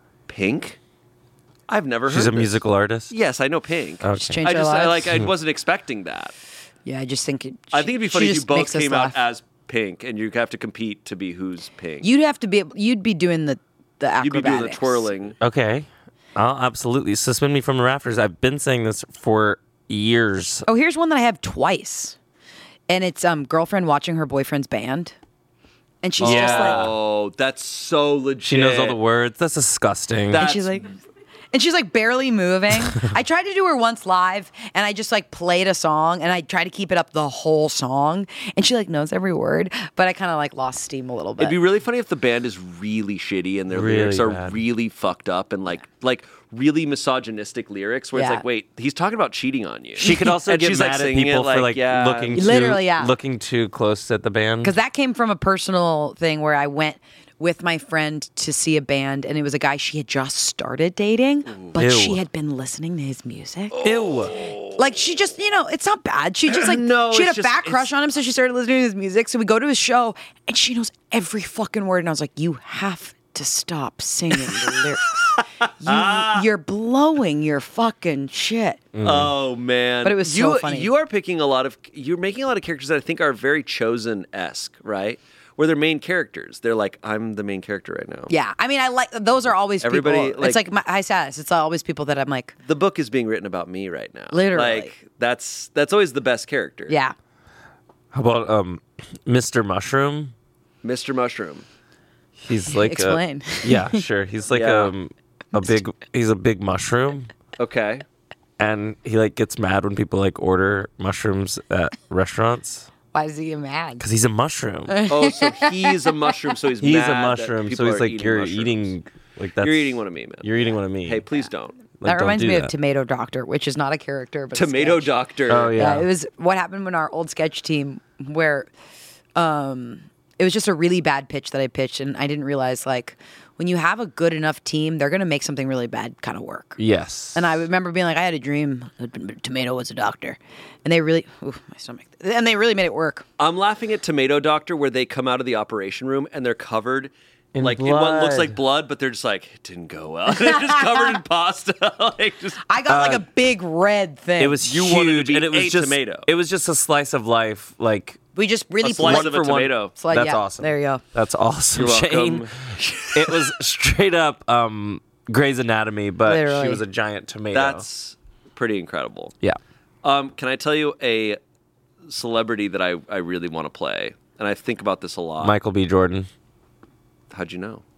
Pink. I've never She's heard a this. musical artist. Yes, I know Pink. Okay. Just change I our just I, lives. like I wasn't expecting that. Yeah, I just think it. I think it'd be funny she if you just both makes us came out laugh. as Pink and you have to compete to be who's Pink. You'd have to be. able- You'd be doing the the acrobatics. You'd be doing the twirling. Okay. I'll absolutely suspend me from the rafters. I've been saying this for years. Oh, here's one that I have twice, and it's um girlfriend watching her boyfriend's band, and she's just like, Oh, that's so legit. She knows all the words. That's disgusting. That- and she's like. And she's like barely moving. I tried to do her once live, and I just like played a song, and I tried to keep it up the whole song, and she like knows every word, but I kind of like lost steam a little bit. It'd be really funny if the band is really shitty and their Really lyrics are bad. really fucked up and like like really misogynistic lyrics where it's Yeah. like, wait, he's talking about cheating on you. She could also And get she's, mad like, at singing people it for like yeah. looking too, Literally, yeah. looking too close at the band. Because that came from a personal thing where I went with my friend to see a band, and it was a guy she had just started dating, but Ew. she had been listening to his music. Ew. Like she just, you know, it's not bad. She just like No, she had it's a just- back crush it's- on him, so she started listening to his music. So we go to his show, and she knows every fucking word. And I was like, you have to stop singing the lyrics. You, you're blowing your fucking shit. Oh man. But it was you, so funny. You are picking a lot of you're making a lot of characters that I think are very chosen-esque, right? Where they're main characters. They're like, I'm the main character right now. Yeah, I mean, I like those are always Everybody, people. like- it's like my high status. It's always people that I'm like, The book is being written about me right now. Literally. Like that's that's always the best character. yeah. How about um, Mister Mushroom? Mister Mushroom. He's like Explain. A, yeah, sure. He's like Yeah. um a big. He's a big mushroom, Okay. and he like gets mad when people like order mushrooms at restaurants Why does he get mad? because he's a mushroom. Oh, so he's a mushroom, so he's He's mad a that mushroom, people so he's are like eating you're mushrooms. eating like that's You're eating one of me, man. You're eating one of me. Hey, please don't. Like, That don't reminds do me that. of Tomato Doctor, which is not a character, but a Tomato sketch. Doctor. Oh yeah. Yeah, it was what happened when our old sketch team, where um, it was just a really bad pitch that I pitched, and I didn't realize like when you have a good enough team, they're gonna make something really bad kind of work. Yes. And I remember being like, I had a dream that Tomato was a doctor, and they really, ooh, my stomach, and they really made it work. I'm laughing at Tomato Doctor where they come out of the operation room and they're covered In like in what looks blood. like blood, but they're just like it didn't go well. they're just covered in pasta. like just I got like a big red thing. Uh, it was You huge, wanted to be and it was a just tomato. It was just a slice of life, like we just really a slice played- of a one for one. tomato. Slide- That's yeah, awesome. There you go. That's awesome, You're Shane. welcome. It was straight up um, Grey's Anatomy, but Literally. she was a giant tomato. That's pretty incredible. yeah. Um, can I tell you a celebrity that I, I really want to play? And I think about this a lot. Michael B. Jordan. How'd you know?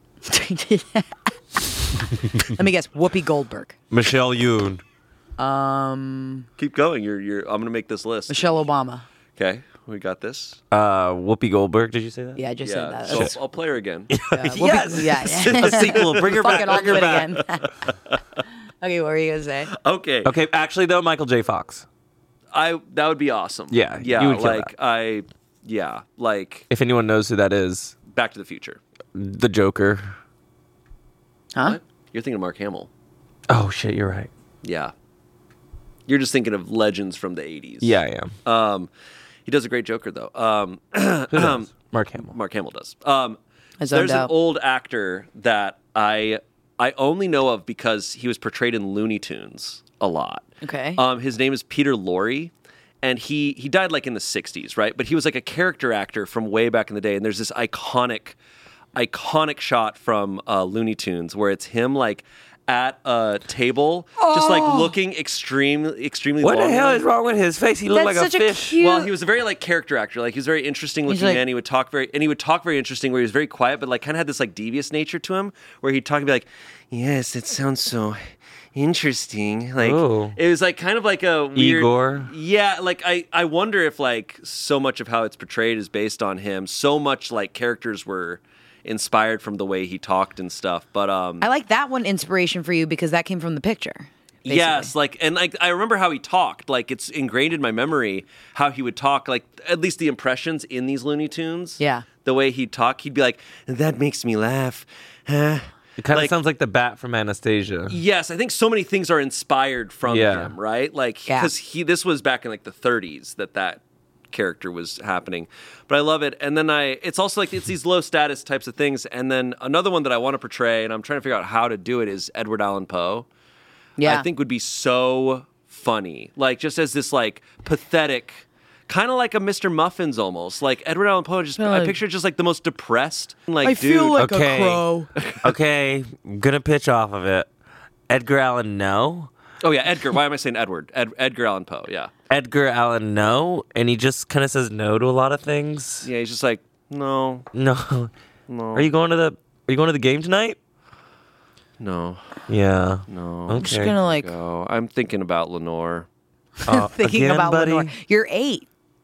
Let me guess, Whoopi Goldberg, Michelle Yoon. Keep going. You're you're I'm gonna make this list. Michelle Obama. Okay. We got this. Uh, Whoopi Goldberg. Did you say that? Yeah, I just said that. so That's- I'll, I'll play her again. uh, Whoopi- Yes! Yeah, yeah. A sequel. Bring her Fuck back. it, I'll Bring do her it back. again. Okay, what were you gonna say? Okay. Okay, actually though, Michael J. Fox. I that would be awesome. Yeah, Yeah. you would kill like that. I yeah, like If anyone knows who that is, Back to the Future. the Joker. Huh? What? You're thinking of Mark Hamill. Oh shit, you're right. Yeah. You're just thinking of legends from the eighties. Yeah, I am. Um, he does a great Joker though. Um, Who does? Mark Hamill. Mark Hamill does. Um, I zoned there's an out. old actor that I I only know of because he was portrayed in Looney Tunes a lot. Okay. Um, his name is Peter Lorre, and he he died like in the sixties, right? But he was like a character actor from way back in the day. And there's this iconic, iconic shot from uh, Looney Tunes where it's him like at a table, just like looking extreme, extremely. What the long. hell is wrong with his face? He looked That's like a such a fish. cute- Well, he was a very like character actor. Like he was a very interesting looking like- man. He would talk very and he would talk very interesting. Where he was very quiet, but like kind of had this like devious nature to him. Where he'd talk and be like, "Yes, it sounds so interesting." Like Ooh. it was like kind of like a weird, Igor? Yeah, like I I wonder if like so much of how it's portrayed is based on him. So much like characters were inspired from the way he talked and stuff. But um, I like that one inspiration for you because that came from the picture. Basically. Yes, like and like I remember how he talked. Like it's ingrained in my memory how he would talk. Like at least the impressions in these Looney Tunes. Yeah, the way he'd talk, he'd be like, "That makes me laugh." Huh? It kind of Like- sounds like the bat from Anastasia. Yes, I think so many things are inspired from Yeah. him, right? Like Yeah. because he this was back in like the thirties that that character was happening. But I love it. And then I it's also like it's these low status types of things. And then another one that I want to portray, and I'm trying to figure out how to do it, is Edward Allan Poe. yeah. I think would be so funny. Like just as this like pathetic, kind of like a Mister Muffins almost. Like Edward Allan Poe just I Like- picture just like the most depressed. Like I dude, feel like Okay. a crow. Okay, I'm gonna pitch off of it. Edgar Allan No. oh yeah, Edgar. Why am I saying Edward? Ed, Edgar Allan Poe. Yeah. Edgar Allan No, and he just kind of says no to a lot of things. Yeah, he's just like, no, No. no. Are you going to the Are you going to the game tonight? No, Yeah. no. Okay. I'm just gonna like Go. I'm thinking about Lenore. Uh, thinking again, about buddy? Lenore. You're eight.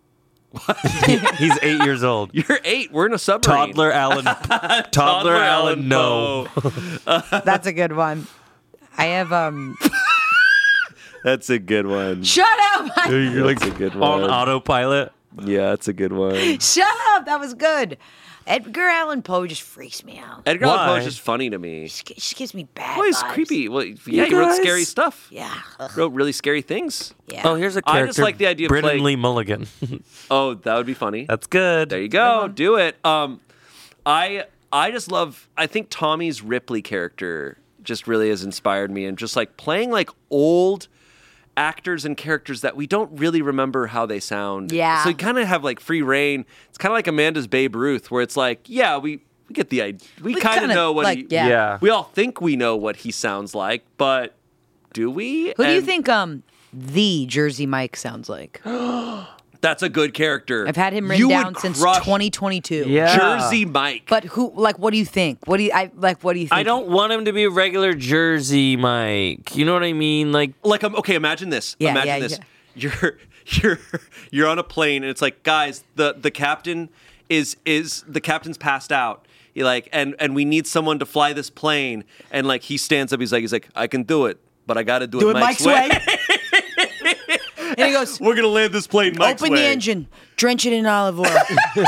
He's eight years old. You're eight. We're in a submarine. Toddler Allen. Toddler, Allen. No. Poe. That's a good one. I have um. That's a good one. Shut up! You're like That's a good on one. autopilot. Yeah, that's a good one. Shut up! That was good. Edgar Allan Poe just freaks me out. Edgar Allan Poe Why? is just funny to me. Just, just gives me bad. Well, he's vibes. creepy. Well, yeah, he wrote guys- scary stuff. Yeah. Ugh, Wrote really scary things. yeah. Oh, here's a I character. just like the idea of Brennan playing- Lee Mulligan. Oh, that would be funny. That's good. There you go. Do it. Um, I I just love. I think Tommy's Ripley character just really has inspired me, and just like playing like old actors and characters that we don't really remember how they sound. Yeah. So you kind of have like free reign. It's kind of like Amanda's Babe Ruth, where it's like, yeah, we we get the idea. We, We kind of kinda, know what like, he. yeah. Yeah. We all think we know what he sounds like, but do we? Who do you And think um the Jersey Mike sounds like? That's a good character. I've had him written You down would since crush twenty twenty-two. Yeah. Jersey Mike. But who? Like, what do you think? What do you? I like. What do you think? I don't want him to be a regular Jersey Mike. You know what I mean? Like, like um, okay, imagine this. Yeah, imagine yeah, this. yeah. You're you're you're on a plane and it's like, guys, the the captain is is the captain's passed out. He like and and we need someone to fly this plane. And like he stands up, he's like he's like, I can do it, but I got to do, do it it Mike's, Mike's way. way. And he goes, We're gonna land this plane Mike's open way. the engine, drench it in olive oil.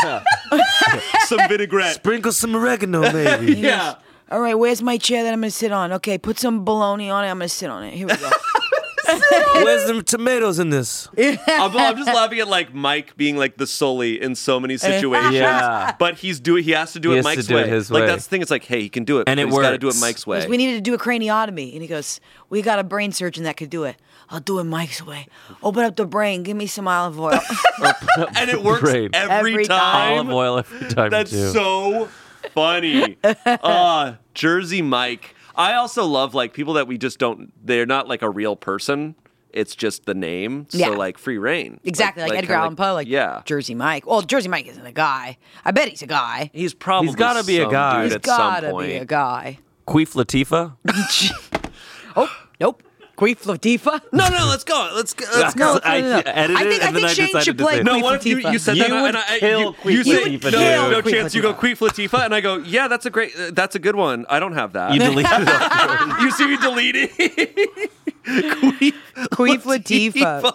Some vinaigrette. sprinkle some oregano, maybe. Yeah. All right, where's my chair that I'm gonna sit on? Okay, put some bologna on it. I'm gonna sit on it. Here we go. Where's the tomatoes in this? I'm, I'm just laughing at like Mike being like the Sully in so many situations. Yeah. But he's doing he has to do He it has to Mike's do way. it his like way. that's the thing. It's like, hey, he can do it, And but it he's got to do it works. Mike's way. We needed to do a craniotomy, and he goes, "We got a brain surgeon that could do it. I'll do it Mike's way. Open up the brain. Give me some olive oil." and it works Great. every, Every time. time. Olive oil every time, That's too. so funny. uh, Jersey Mike. I also love like people that we just don't. They're not like a real person. It's just the name. So Yeah. like free reign. Exactly, like, Edgar kinda Allan Poe, like yeah. Jersey Mike. Well, Jersey Mike isn't a guy. I bet he's a guy. He's probably He's gotta be a some guy. dude He's at some gotta point. be a guy. Queef Latifah? Oh, nope. Queef Latifah? No, no, let's go. Let's go. Let's go. No, I no, no. edited I think- it, I and then think I Shane decided should to play say No, Queef what if you, Latifah. you said You that and would I, kill you, Queef you said, Latifah, no, dude. no, no Queef chance. You go Latifah. Queef Latifah, and I go, yeah, that's a great. Uh, that's a good one. I don't have that. You deleted it. You see me deleting Queef, Queef Latifah.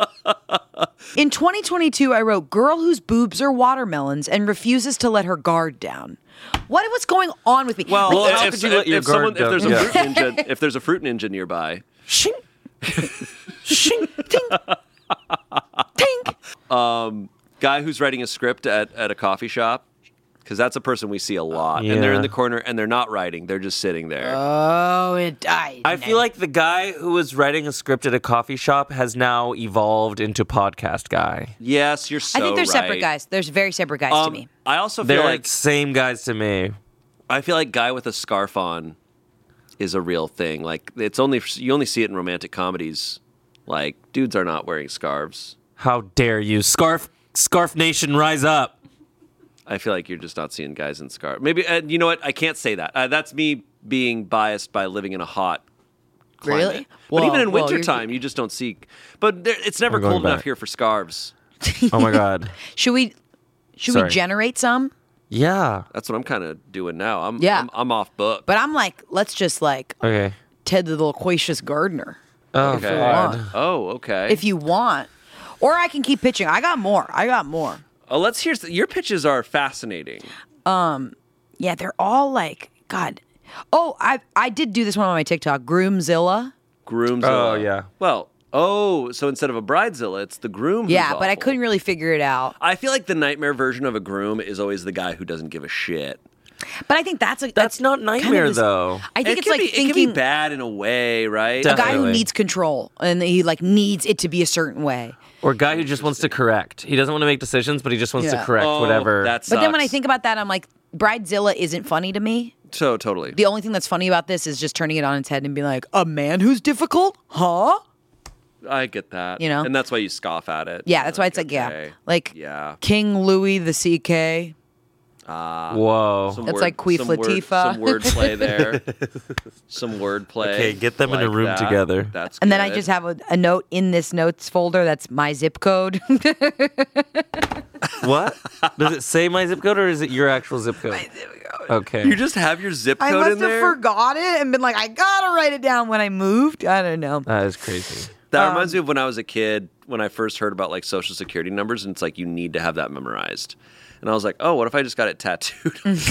In twenty twenty-two, I wrote, "Girl whose boobs are watermelons and refuses to let her guard down." What? What's going on with me? Well, Like, Well, how if, could you let if, your if someone, guard if there's a down? fruit ninja, if there's a fruit ninja nearby, shing, shing, ting, ting. guy who's writing a script at, at a coffee shop, because that's a person we see a lot, and they're in Yeah. the corner and they're not writing; they're just sitting there. Oh, it died. I feel like the guy who was writing a script at a coffee shop has now evolved into podcast guy. yes, you're so I think they're right. separate guys. There's very separate guys Um, to me. I also feel They're like same guys to me. I feel like guy with a scarf on is a real thing. Like it's only you only see it in romantic comedies. Like dudes are not wearing scarves. How dare you? Scarf Scarf Nation, rise up. I feel like you're just not seeing guys in scarves. Maybe uh, you know what? I can't say that. Uh, that's me being biased by living in a hot climate. Really? But Well, even in well, you're- wintertime, you just don't see. But there, it's never We're going cold enough back. here for scarves. Oh my god. Should we? Should Sorry. we generate some? Yeah. That's what I'm kind of doing now. I'm, Yeah. I'm I'm off book. But I'm like, let's just like Okay. Ted the loquacious gardener. Oh, If you Okay. want. Oh, okay. If you want. Or I can keep pitching. I got more. I got more. oh, let's hear your pitches are fascinating. Yeah, they're all like, God. Oh, I I did do this one on my TikTok. Groomzilla. Groomzilla. Oh, yeah. Well, oh, so instead of a bridezilla, it's the groom. who's Yeah, but I awful. couldn't really figure it out. I feel like the nightmare version of a groom is always the guy who doesn't give a shit. But I think that's a That's not kind of nightmare, this- though. I think it it's can like be, it thinking can be bad in a way, right? a guy who Definitely. needs control and he like needs it to be a certain way. Or a guy who just wants to correct. He doesn't want to make decisions, but he just wants Yeah. to correct Oh, whatever. That But then when I sucks. think about that, I'm like, Bridezilla isn't funny to me. so totally. The only thing that's funny about this is just turning it on its head and being like, a man who's difficult? Huh? I get that. You know? and that's why you scoff at it. Yeah, that's why it's like, okay. yeah. Like Yeah. King Louis the C K. Whoa. Some That's like Queen some word- Latifah. Some wordplay there. some wordplay. Okay, get them in a like room that. together. That's And then I good. just have a, a note in this notes folder that's my zip code. What? Does it say my zip code or is it your actual zip code? Okay. You just have your zip I code must in have there. forgot it and been like, I gotta write it down when I moved. I don't know. That is crazy. That reminds me of when I was a kid, when I first heard about like social security numbers, and it's like you need to have that memorized. And I was like, oh, what if I just got it tattooed?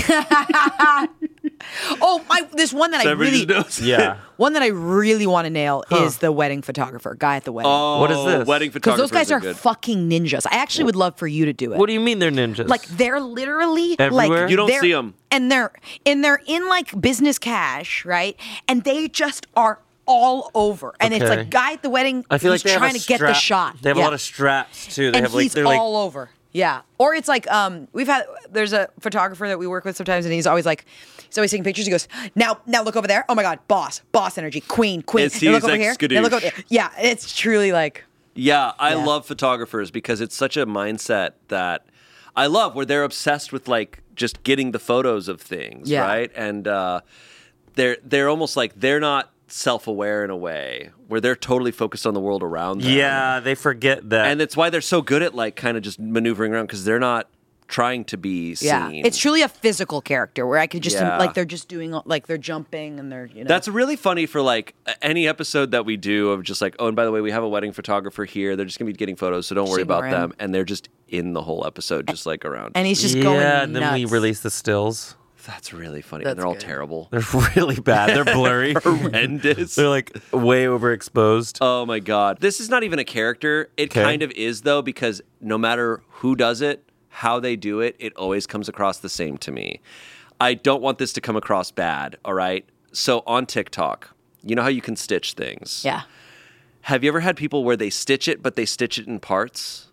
Oh, my! This one that I Everybody really, just knows it. Yeah. one that I really want to nail is the wedding photographer, guy at the wedding. Oh, What is this? Wedding Because photographers those guys are good. fucking ninjas. I actually would love for you to do it. What do you mean they're ninjas? Like they're literally Everywhere? like You don't they're- see 'em. and they're and they're in like business cash, right? And they just are all over, and it's Okay. like guy at the wedding. I feel he's like they trying have a to get the strap- shot. They have Yeah. a lot of straps too. They and have like he's they're like all over. Yeah. Or it's like um we've had there's a photographer that we work with sometimes, and he's always like he's always taking pictures. He goes, now now look over there. Oh my god, boss, boss energy, queen, queen. It's Now look he's over like here. Now look over skadoosh. there. Yeah, it's truly like Yeah, I Yeah. love photographers because it's such a mindset that I love where they're obsessed with like just getting the photos of things, Yeah. right? And uh, they're they're almost like they're not self-aware in a way where they're totally focused on the world around them. Yeah, they forget that. And it's why they're so good at like kind of just maneuvering around because they're not trying to be seen. yeah. It's truly a physical character where I could just Yeah. like they're just doing like they're jumping and they're you know That's really funny for like any episode that we do of just like, oh, and by the way, we have a wedding photographer here. They're just gonna be getting photos, so don't worry Ignore about him. them. And they're just in the whole episode, just like around. and he's just yeah, going and then nuts. we release the stills. That's really funny. That's and they're all good. terrible. They're really bad. They're blurry. Horrendous. They're like way overexposed. Oh my god. This is not even a character. It Okay. kind of is though, because no matter who does it, how they do it, it always comes across the same to me. I don't want this to come across bad, all right? So on TikTok, you know how you can stitch things. Yeah. Have you ever had people where they stitch it, but they stitch it in parts?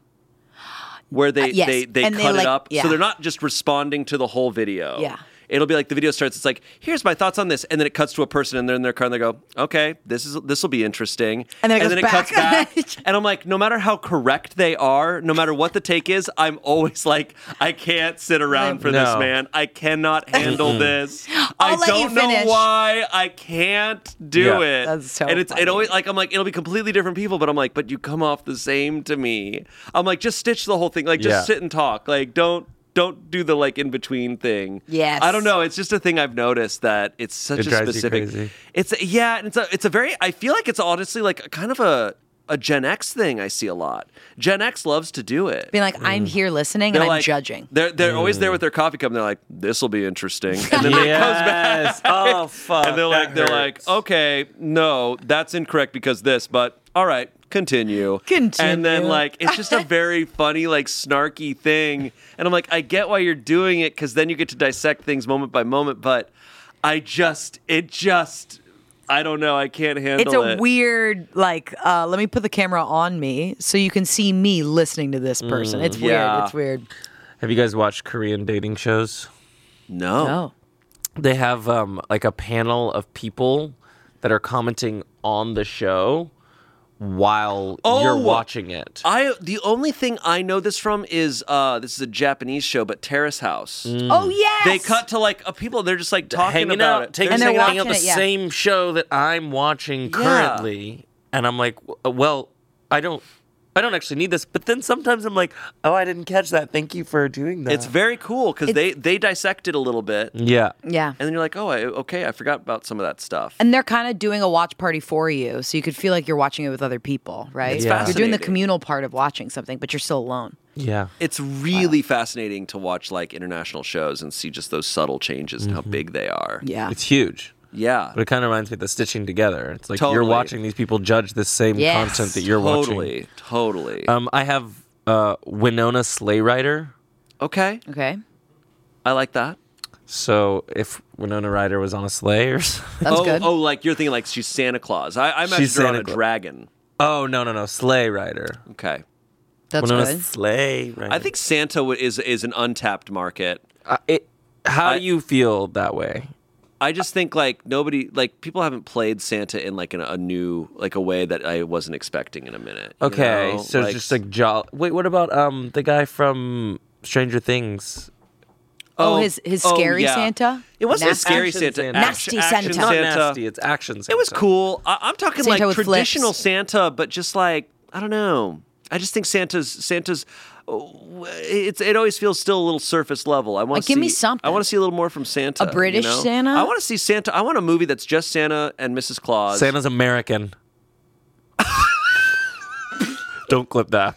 Where they Uh, yes. they, they And cut they, it like- up. yeah. So they're not just responding to the whole video. Yeah. It'll be like the video starts, it's like, here's my thoughts on this. And then it cuts to a person and they're in their car and they go, okay, this is this will be interesting. And then it goes back. cuts back. And I'm like, no matter how correct they are, no matter what the take is, I'm always like, I can't sit around for this, No. man. I cannot handle this. I'll I let you don't know finish. why I can't do Yeah. it. That's so And it's funny. it always like I'm like it'll be completely different people, but I'm like, but you come off the same to me. I'm like, just stitch the whole thing. Like, just Yeah. sit and talk. Like, don't don't do the like in between thing. Yes. I don't know. It's just a thing I've noticed that it's such It a drives you specific. crazy. It's yeah, and it's a it's a very. I feel like it's honestly like a, kind of a a Gen X thing. I see a lot. Gen X loves to do it. Being like, I'm here listening They're and I'm like- judging. They're they're always Mm. there with their coffee cup. And they're like, "This will be interesting," and then it comes back. Yes. Oh fuck. And they're like, that they're like, hurts. okay, no, that's incorrect because this, but all right, continue. Continue. And then like, it's just a very funny, like snarky thing. And I'm like, I get why you're doing it because then you get to dissect things moment by moment. But I just, it just, I don't know, I can't handle It's a it. weird, like, uh, let me put the camera on me so you can see me listening to this person. It's weird. Yeah. It's weird. Have you guys watched Korean dating shows? no. Oh. They have um, like a panel of people that are commenting on the show while Oh, you're watching it. I the only thing I know this from is uh this is a Japanese show, but Terrace House. Oh, yes. They cut to like a people. They're just like talking hanging about out, it. taking They're And they're hanging saying- out watching the it, yeah. same show that I'm watching currently, and I'm like, w- well, I don't. I don't actually need this. But then sometimes I'm like, oh, I didn't catch that. Thank you for doing that. It's very cool because they, they dissect it a little bit. Yeah. Yeah. And then you're like, oh, I, okay, I forgot about some of that stuff. And they're kind of doing a watch party for you, so you could feel like you're watching it with other people, right? It's Yeah. You're doing the fascinating. communal part of watching something, but you're still alone. Yeah. It's really fascinating to watch like international shows and see just those subtle changes and how big they are. Yeah. It's huge. Yeah. But it kind of reminds me of the stitching together. It's like you're Totally. watching these people judge the same Yes. content that you're watching. Totally. Totally. Um, I have uh, Winona Sleigh Rider. okay. Okay. I like that. So if Winona Ryder was on a sleigh or something. That's oh, good. oh, like you're thinking like she's Santa Claus. I, I imagined She's her on Santa a Claus. dragon. Oh, no, no, no. Sleigh Rider. Okay. That's Winona good. Sleigh Rider. I think Santa w- is is an untapped market. Uh, it, how I- do you feel that way? I just think like nobody, like people haven't played Santa in like an, a new, like a way that I wasn't expecting in a minute. you Okay, know? so Like, it's just like jolly. Wait, what about um the guy from Stranger Things? Oh, his his oh, scary yeah. Santa? It wasn't a Nasty- scary Action Santa. Santa. Nasty Action, Santa. action Not Santa. nasty. It's action Santa. It was cool. I, I'm talking Santa like with traditional flips. Santa, but just like I don't know. I just think Santa's Santa's. oh, It's it always feels still a little surface level. I want Like, to give see, me something. I want to see a little more from Santa. A British you know? Santa? I want to see Santa. I want a movie that's just Santa and Missus Claus. Santa's American. Don't clip that.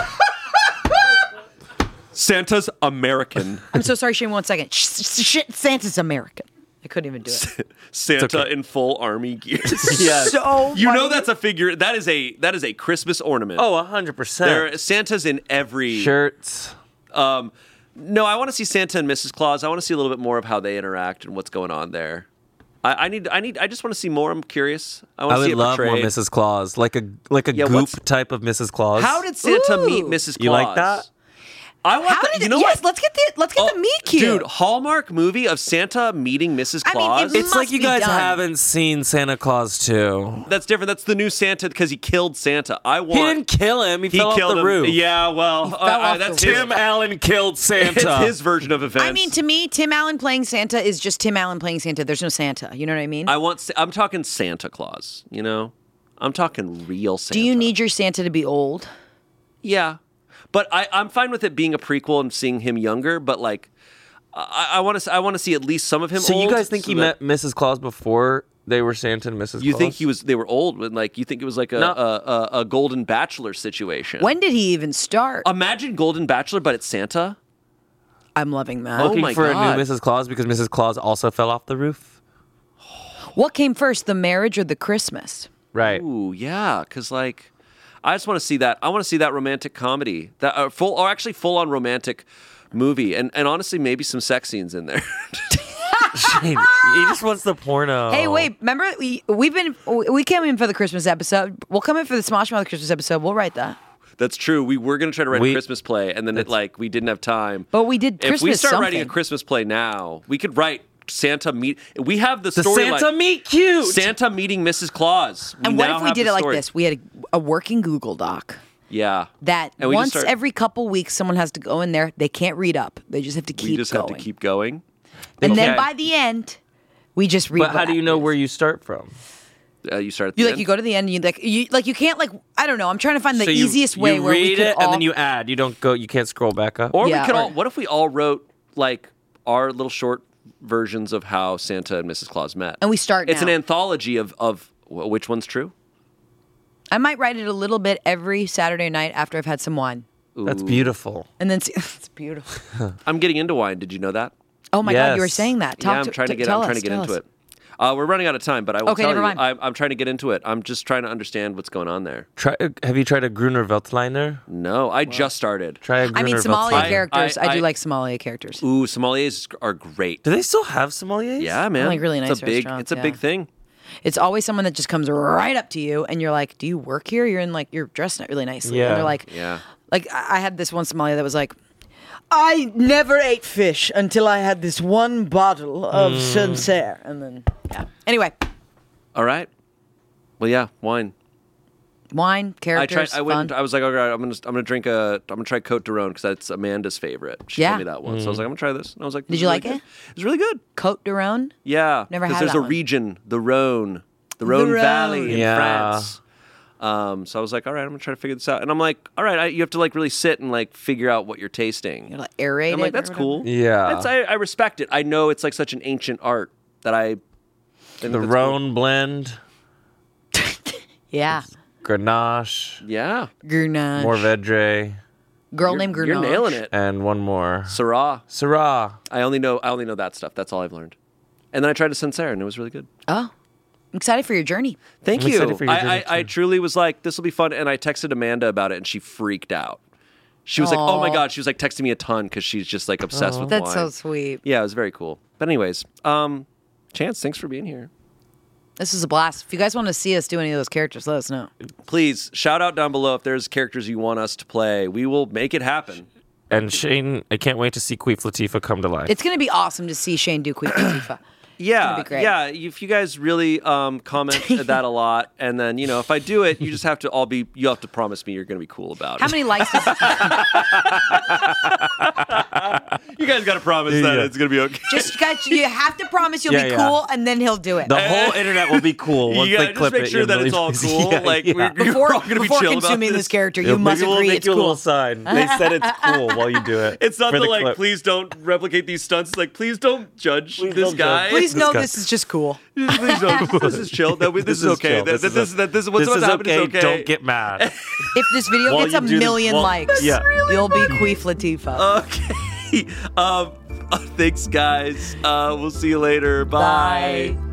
Santa's American. I'm so sorry, Shane. One second. Sh- sh- Shit, Santa's American. I couldn't even do it. Santa okay. in full army gear. Yes. So You know funny. that's a figure. That is a that is a Christmas ornament. Oh, a hundred percent. There, Santa's in every Shirts. Um, no, I want to see Santa and Missus Claus. I want to see a little bit more of how they interact and what's going on there. I, I need, I need, I just want to see more. I'm curious. I want I to see would it love more portrayed. Missus Claus, like a like a Yeah, goop what's- type of Missus Claus. How did Santa Ooh. meet Missus Claus? You like that? I want. How the, did you it, know yes, what? let's get the let's get Oh, the meet cute. Dude, Hallmark movie of Santa meeting Missus I mean, Claus. it It's like must you be guys done. haven't seen Santa Claus two. That's different. That's the new Santa because he killed Santa. I want. He didn't kill him. He, He fell killed off the him. roof. Yeah, well, fell uh, uh, off that's the his, roof. Tim Allen killed Santa. it's his version of events. I mean, to me, Tim Allen playing Santa is just Tim Allen playing Santa. There's no Santa. You know what I mean? I want. I'm talking Santa Claus. You know, I'm talking real Santa. Do you need your Santa to be old? Yeah, but I, I'm fine with it being a prequel and seeing him younger. But like, I want to I want to see at least some of him. So old, you guys think so he that- met Missus Claus before they were Santa and Missus You Claus? think he was? They were old, when like you think it was like a No. a, a, a Golden Bachelor situation. When did he even start? Imagine Golden Bachelor, but it's Santa. I'm loving that. Oh looking my for a God. new Missus Claus because Missus Claus also fell off the roof? What came first, the marriage or the Christmas? Right. Ooh, yeah, because like, I just want to see that. I want to see that romantic comedy, that uh, full or actually full on romantic movie, and and honestly, maybe some sex scenes in there. Shane, he just wants the porno. Hey, wait! Remember, we we've been we came in for the Christmas episode. We'll come in for the Smosh Mouth Christmas episode. We'll write that. That's true. We were gonna try to write We- a Christmas play, and then it like we didn't have time. But we did If Christmas we start writing a something. Christmas play now, we could write Santa meet. We have the The story. Santa like, meet cute. Santa meeting Missus Claus. We And what now if we have did the it like story. this? We had a, a working Google Doc Yeah. that And we just once start- every couple weeks, someone has to go in there. They can't read up. They just have to keep We just going. have to keep going. and then Okay. by the end, we just read. But how what do you know happens. where you start from? Uh, you start at the You like end? you go to the end. And you like you like you can't like I don't know. I'm trying to find the So you- easiest way you where we read could it all. and then you add. You don't go. You can't scroll back up. Or Yeah, we could or- all. What if we all wrote like our little short versions of how Santa and Missus Claus met? And we start It's now. an anthology of of wh- which one's true. I might write it a little bit every Saturday night after I've had some wine, That's beautiful. and then see, it's beautiful. I'm getting into wine. Did you know that? Oh my God, you were Yes. saying that. Talk yeah, I'm to, trying to t- get. Tell I'm trying us, to get tell into us. it. Uh, we're running out of time, but I will Okay, tell never you, mind. I'm, I'm trying to get into it. I'm just trying to understand what's going on there. Try. Have you tried a Gruner Veltliner? No, I just started. Try a Gruner I mean, Somalia Veltliner. characters. I, I- do I- like Somalia characters. Ooh, sommeliers are great. Do they still have sommeliers? Yeah, man. like really it's nice a big. restaurants, It's a yeah. big thing. It's always someone that just comes right up to you, and you're like, "Do you work here?" You're in like you're dressed really nicely. Yeah. And they're like, Yeah. Like I I had this one Somalia that was like, I never ate fish until I had this one bottle of Mm. Sancerre, and then yeah. Anyway, All right. Well, yeah, wine. wine I characters. tried. I went. fun. I was like, okay, I'm gonna. I'm gonna drink a. I'm gonna try Cote de Rhone because that's Amanda's favorite. She Yeah. told me that once. So I was like, I'm gonna try this. And I was like, Did this you is like really it? good. It was really good. Cote de Rhone. Yeah. Never 'cause had there's that a one. region, the Rhone, the Rhone Rhone. Valley in Yeah. France. Um, so I was like, all right, I'm gonna try to figure this out. And I'm like, all right, I, you have to like really sit and like figure out what you're tasting. You're like aerate I'm like, it that's or cool. Yeah. That's, I, I respect it. I know it's like such an ancient art that I. think The that's Rhone cool. blend, Yeah. Grenache, Yeah, Grenache. Morvedre, Girl you're, named Grenache. you're nailing it. and one more. Syrah. Syrah. I only know I only know that stuff. That's all I've learned. And then I tried a Sancerre, and it was really good. Oh. I'm excited for your journey. Thank I'm you. excited for your journey, I, I, I too. truly was like, this will be fun. And I texted Amanda about it, and she freaked out. She was like, oh my Aw. God. She was like texting me a ton because she's just like obsessed with That's wine. so sweet. Yeah, it was very cool. But anyways, um, Chance, thanks for being here. This is a blast. If you guys want to see us do any of those characters, let us know. Please shout out down below if there's characters you want us to play. We will make it happen. And Shane, I can't wait to see Queef Latifah come to life. It's going to be awesome to see Shane do Queef Latifah. Yeah, gonna be great. yeah. If you guys really um, comment that a lot, and then you know, if I do it, you just have to all be. You have to promise me you're going to be cool about How it. many likes does You guys got to promise that Yeah. it's going to be okay. Just guys, you have to promise you'll Yeah, be yeah. cool, and then he'll do it. the whole internet will be cool once You they gotta clip just make it. sure You'll that it's really- all cool. Yeah, like yeah. we're, before we're all going to be before chill about consuming this. this character, Yeah, you maybe must we'll agree make it's you a little cool. sign. They said it's cool while you do it. It's not for the, the like, clip. please don't replicate these stunts. It's like, please don't judge Please this don't guy. judge. Please This know guy- this is just cool. Please don't. This is chill. That we, this, is okay. chill. That, that, this, a- that this what's this about to happen okay. is okay. Don't get mad. If this video While gets a you do the- million while- likes, Yeah. you'll be Queef Latifah. Okay. Um. Thanks, guys. Uh. We'll see you later. Bye. Bye.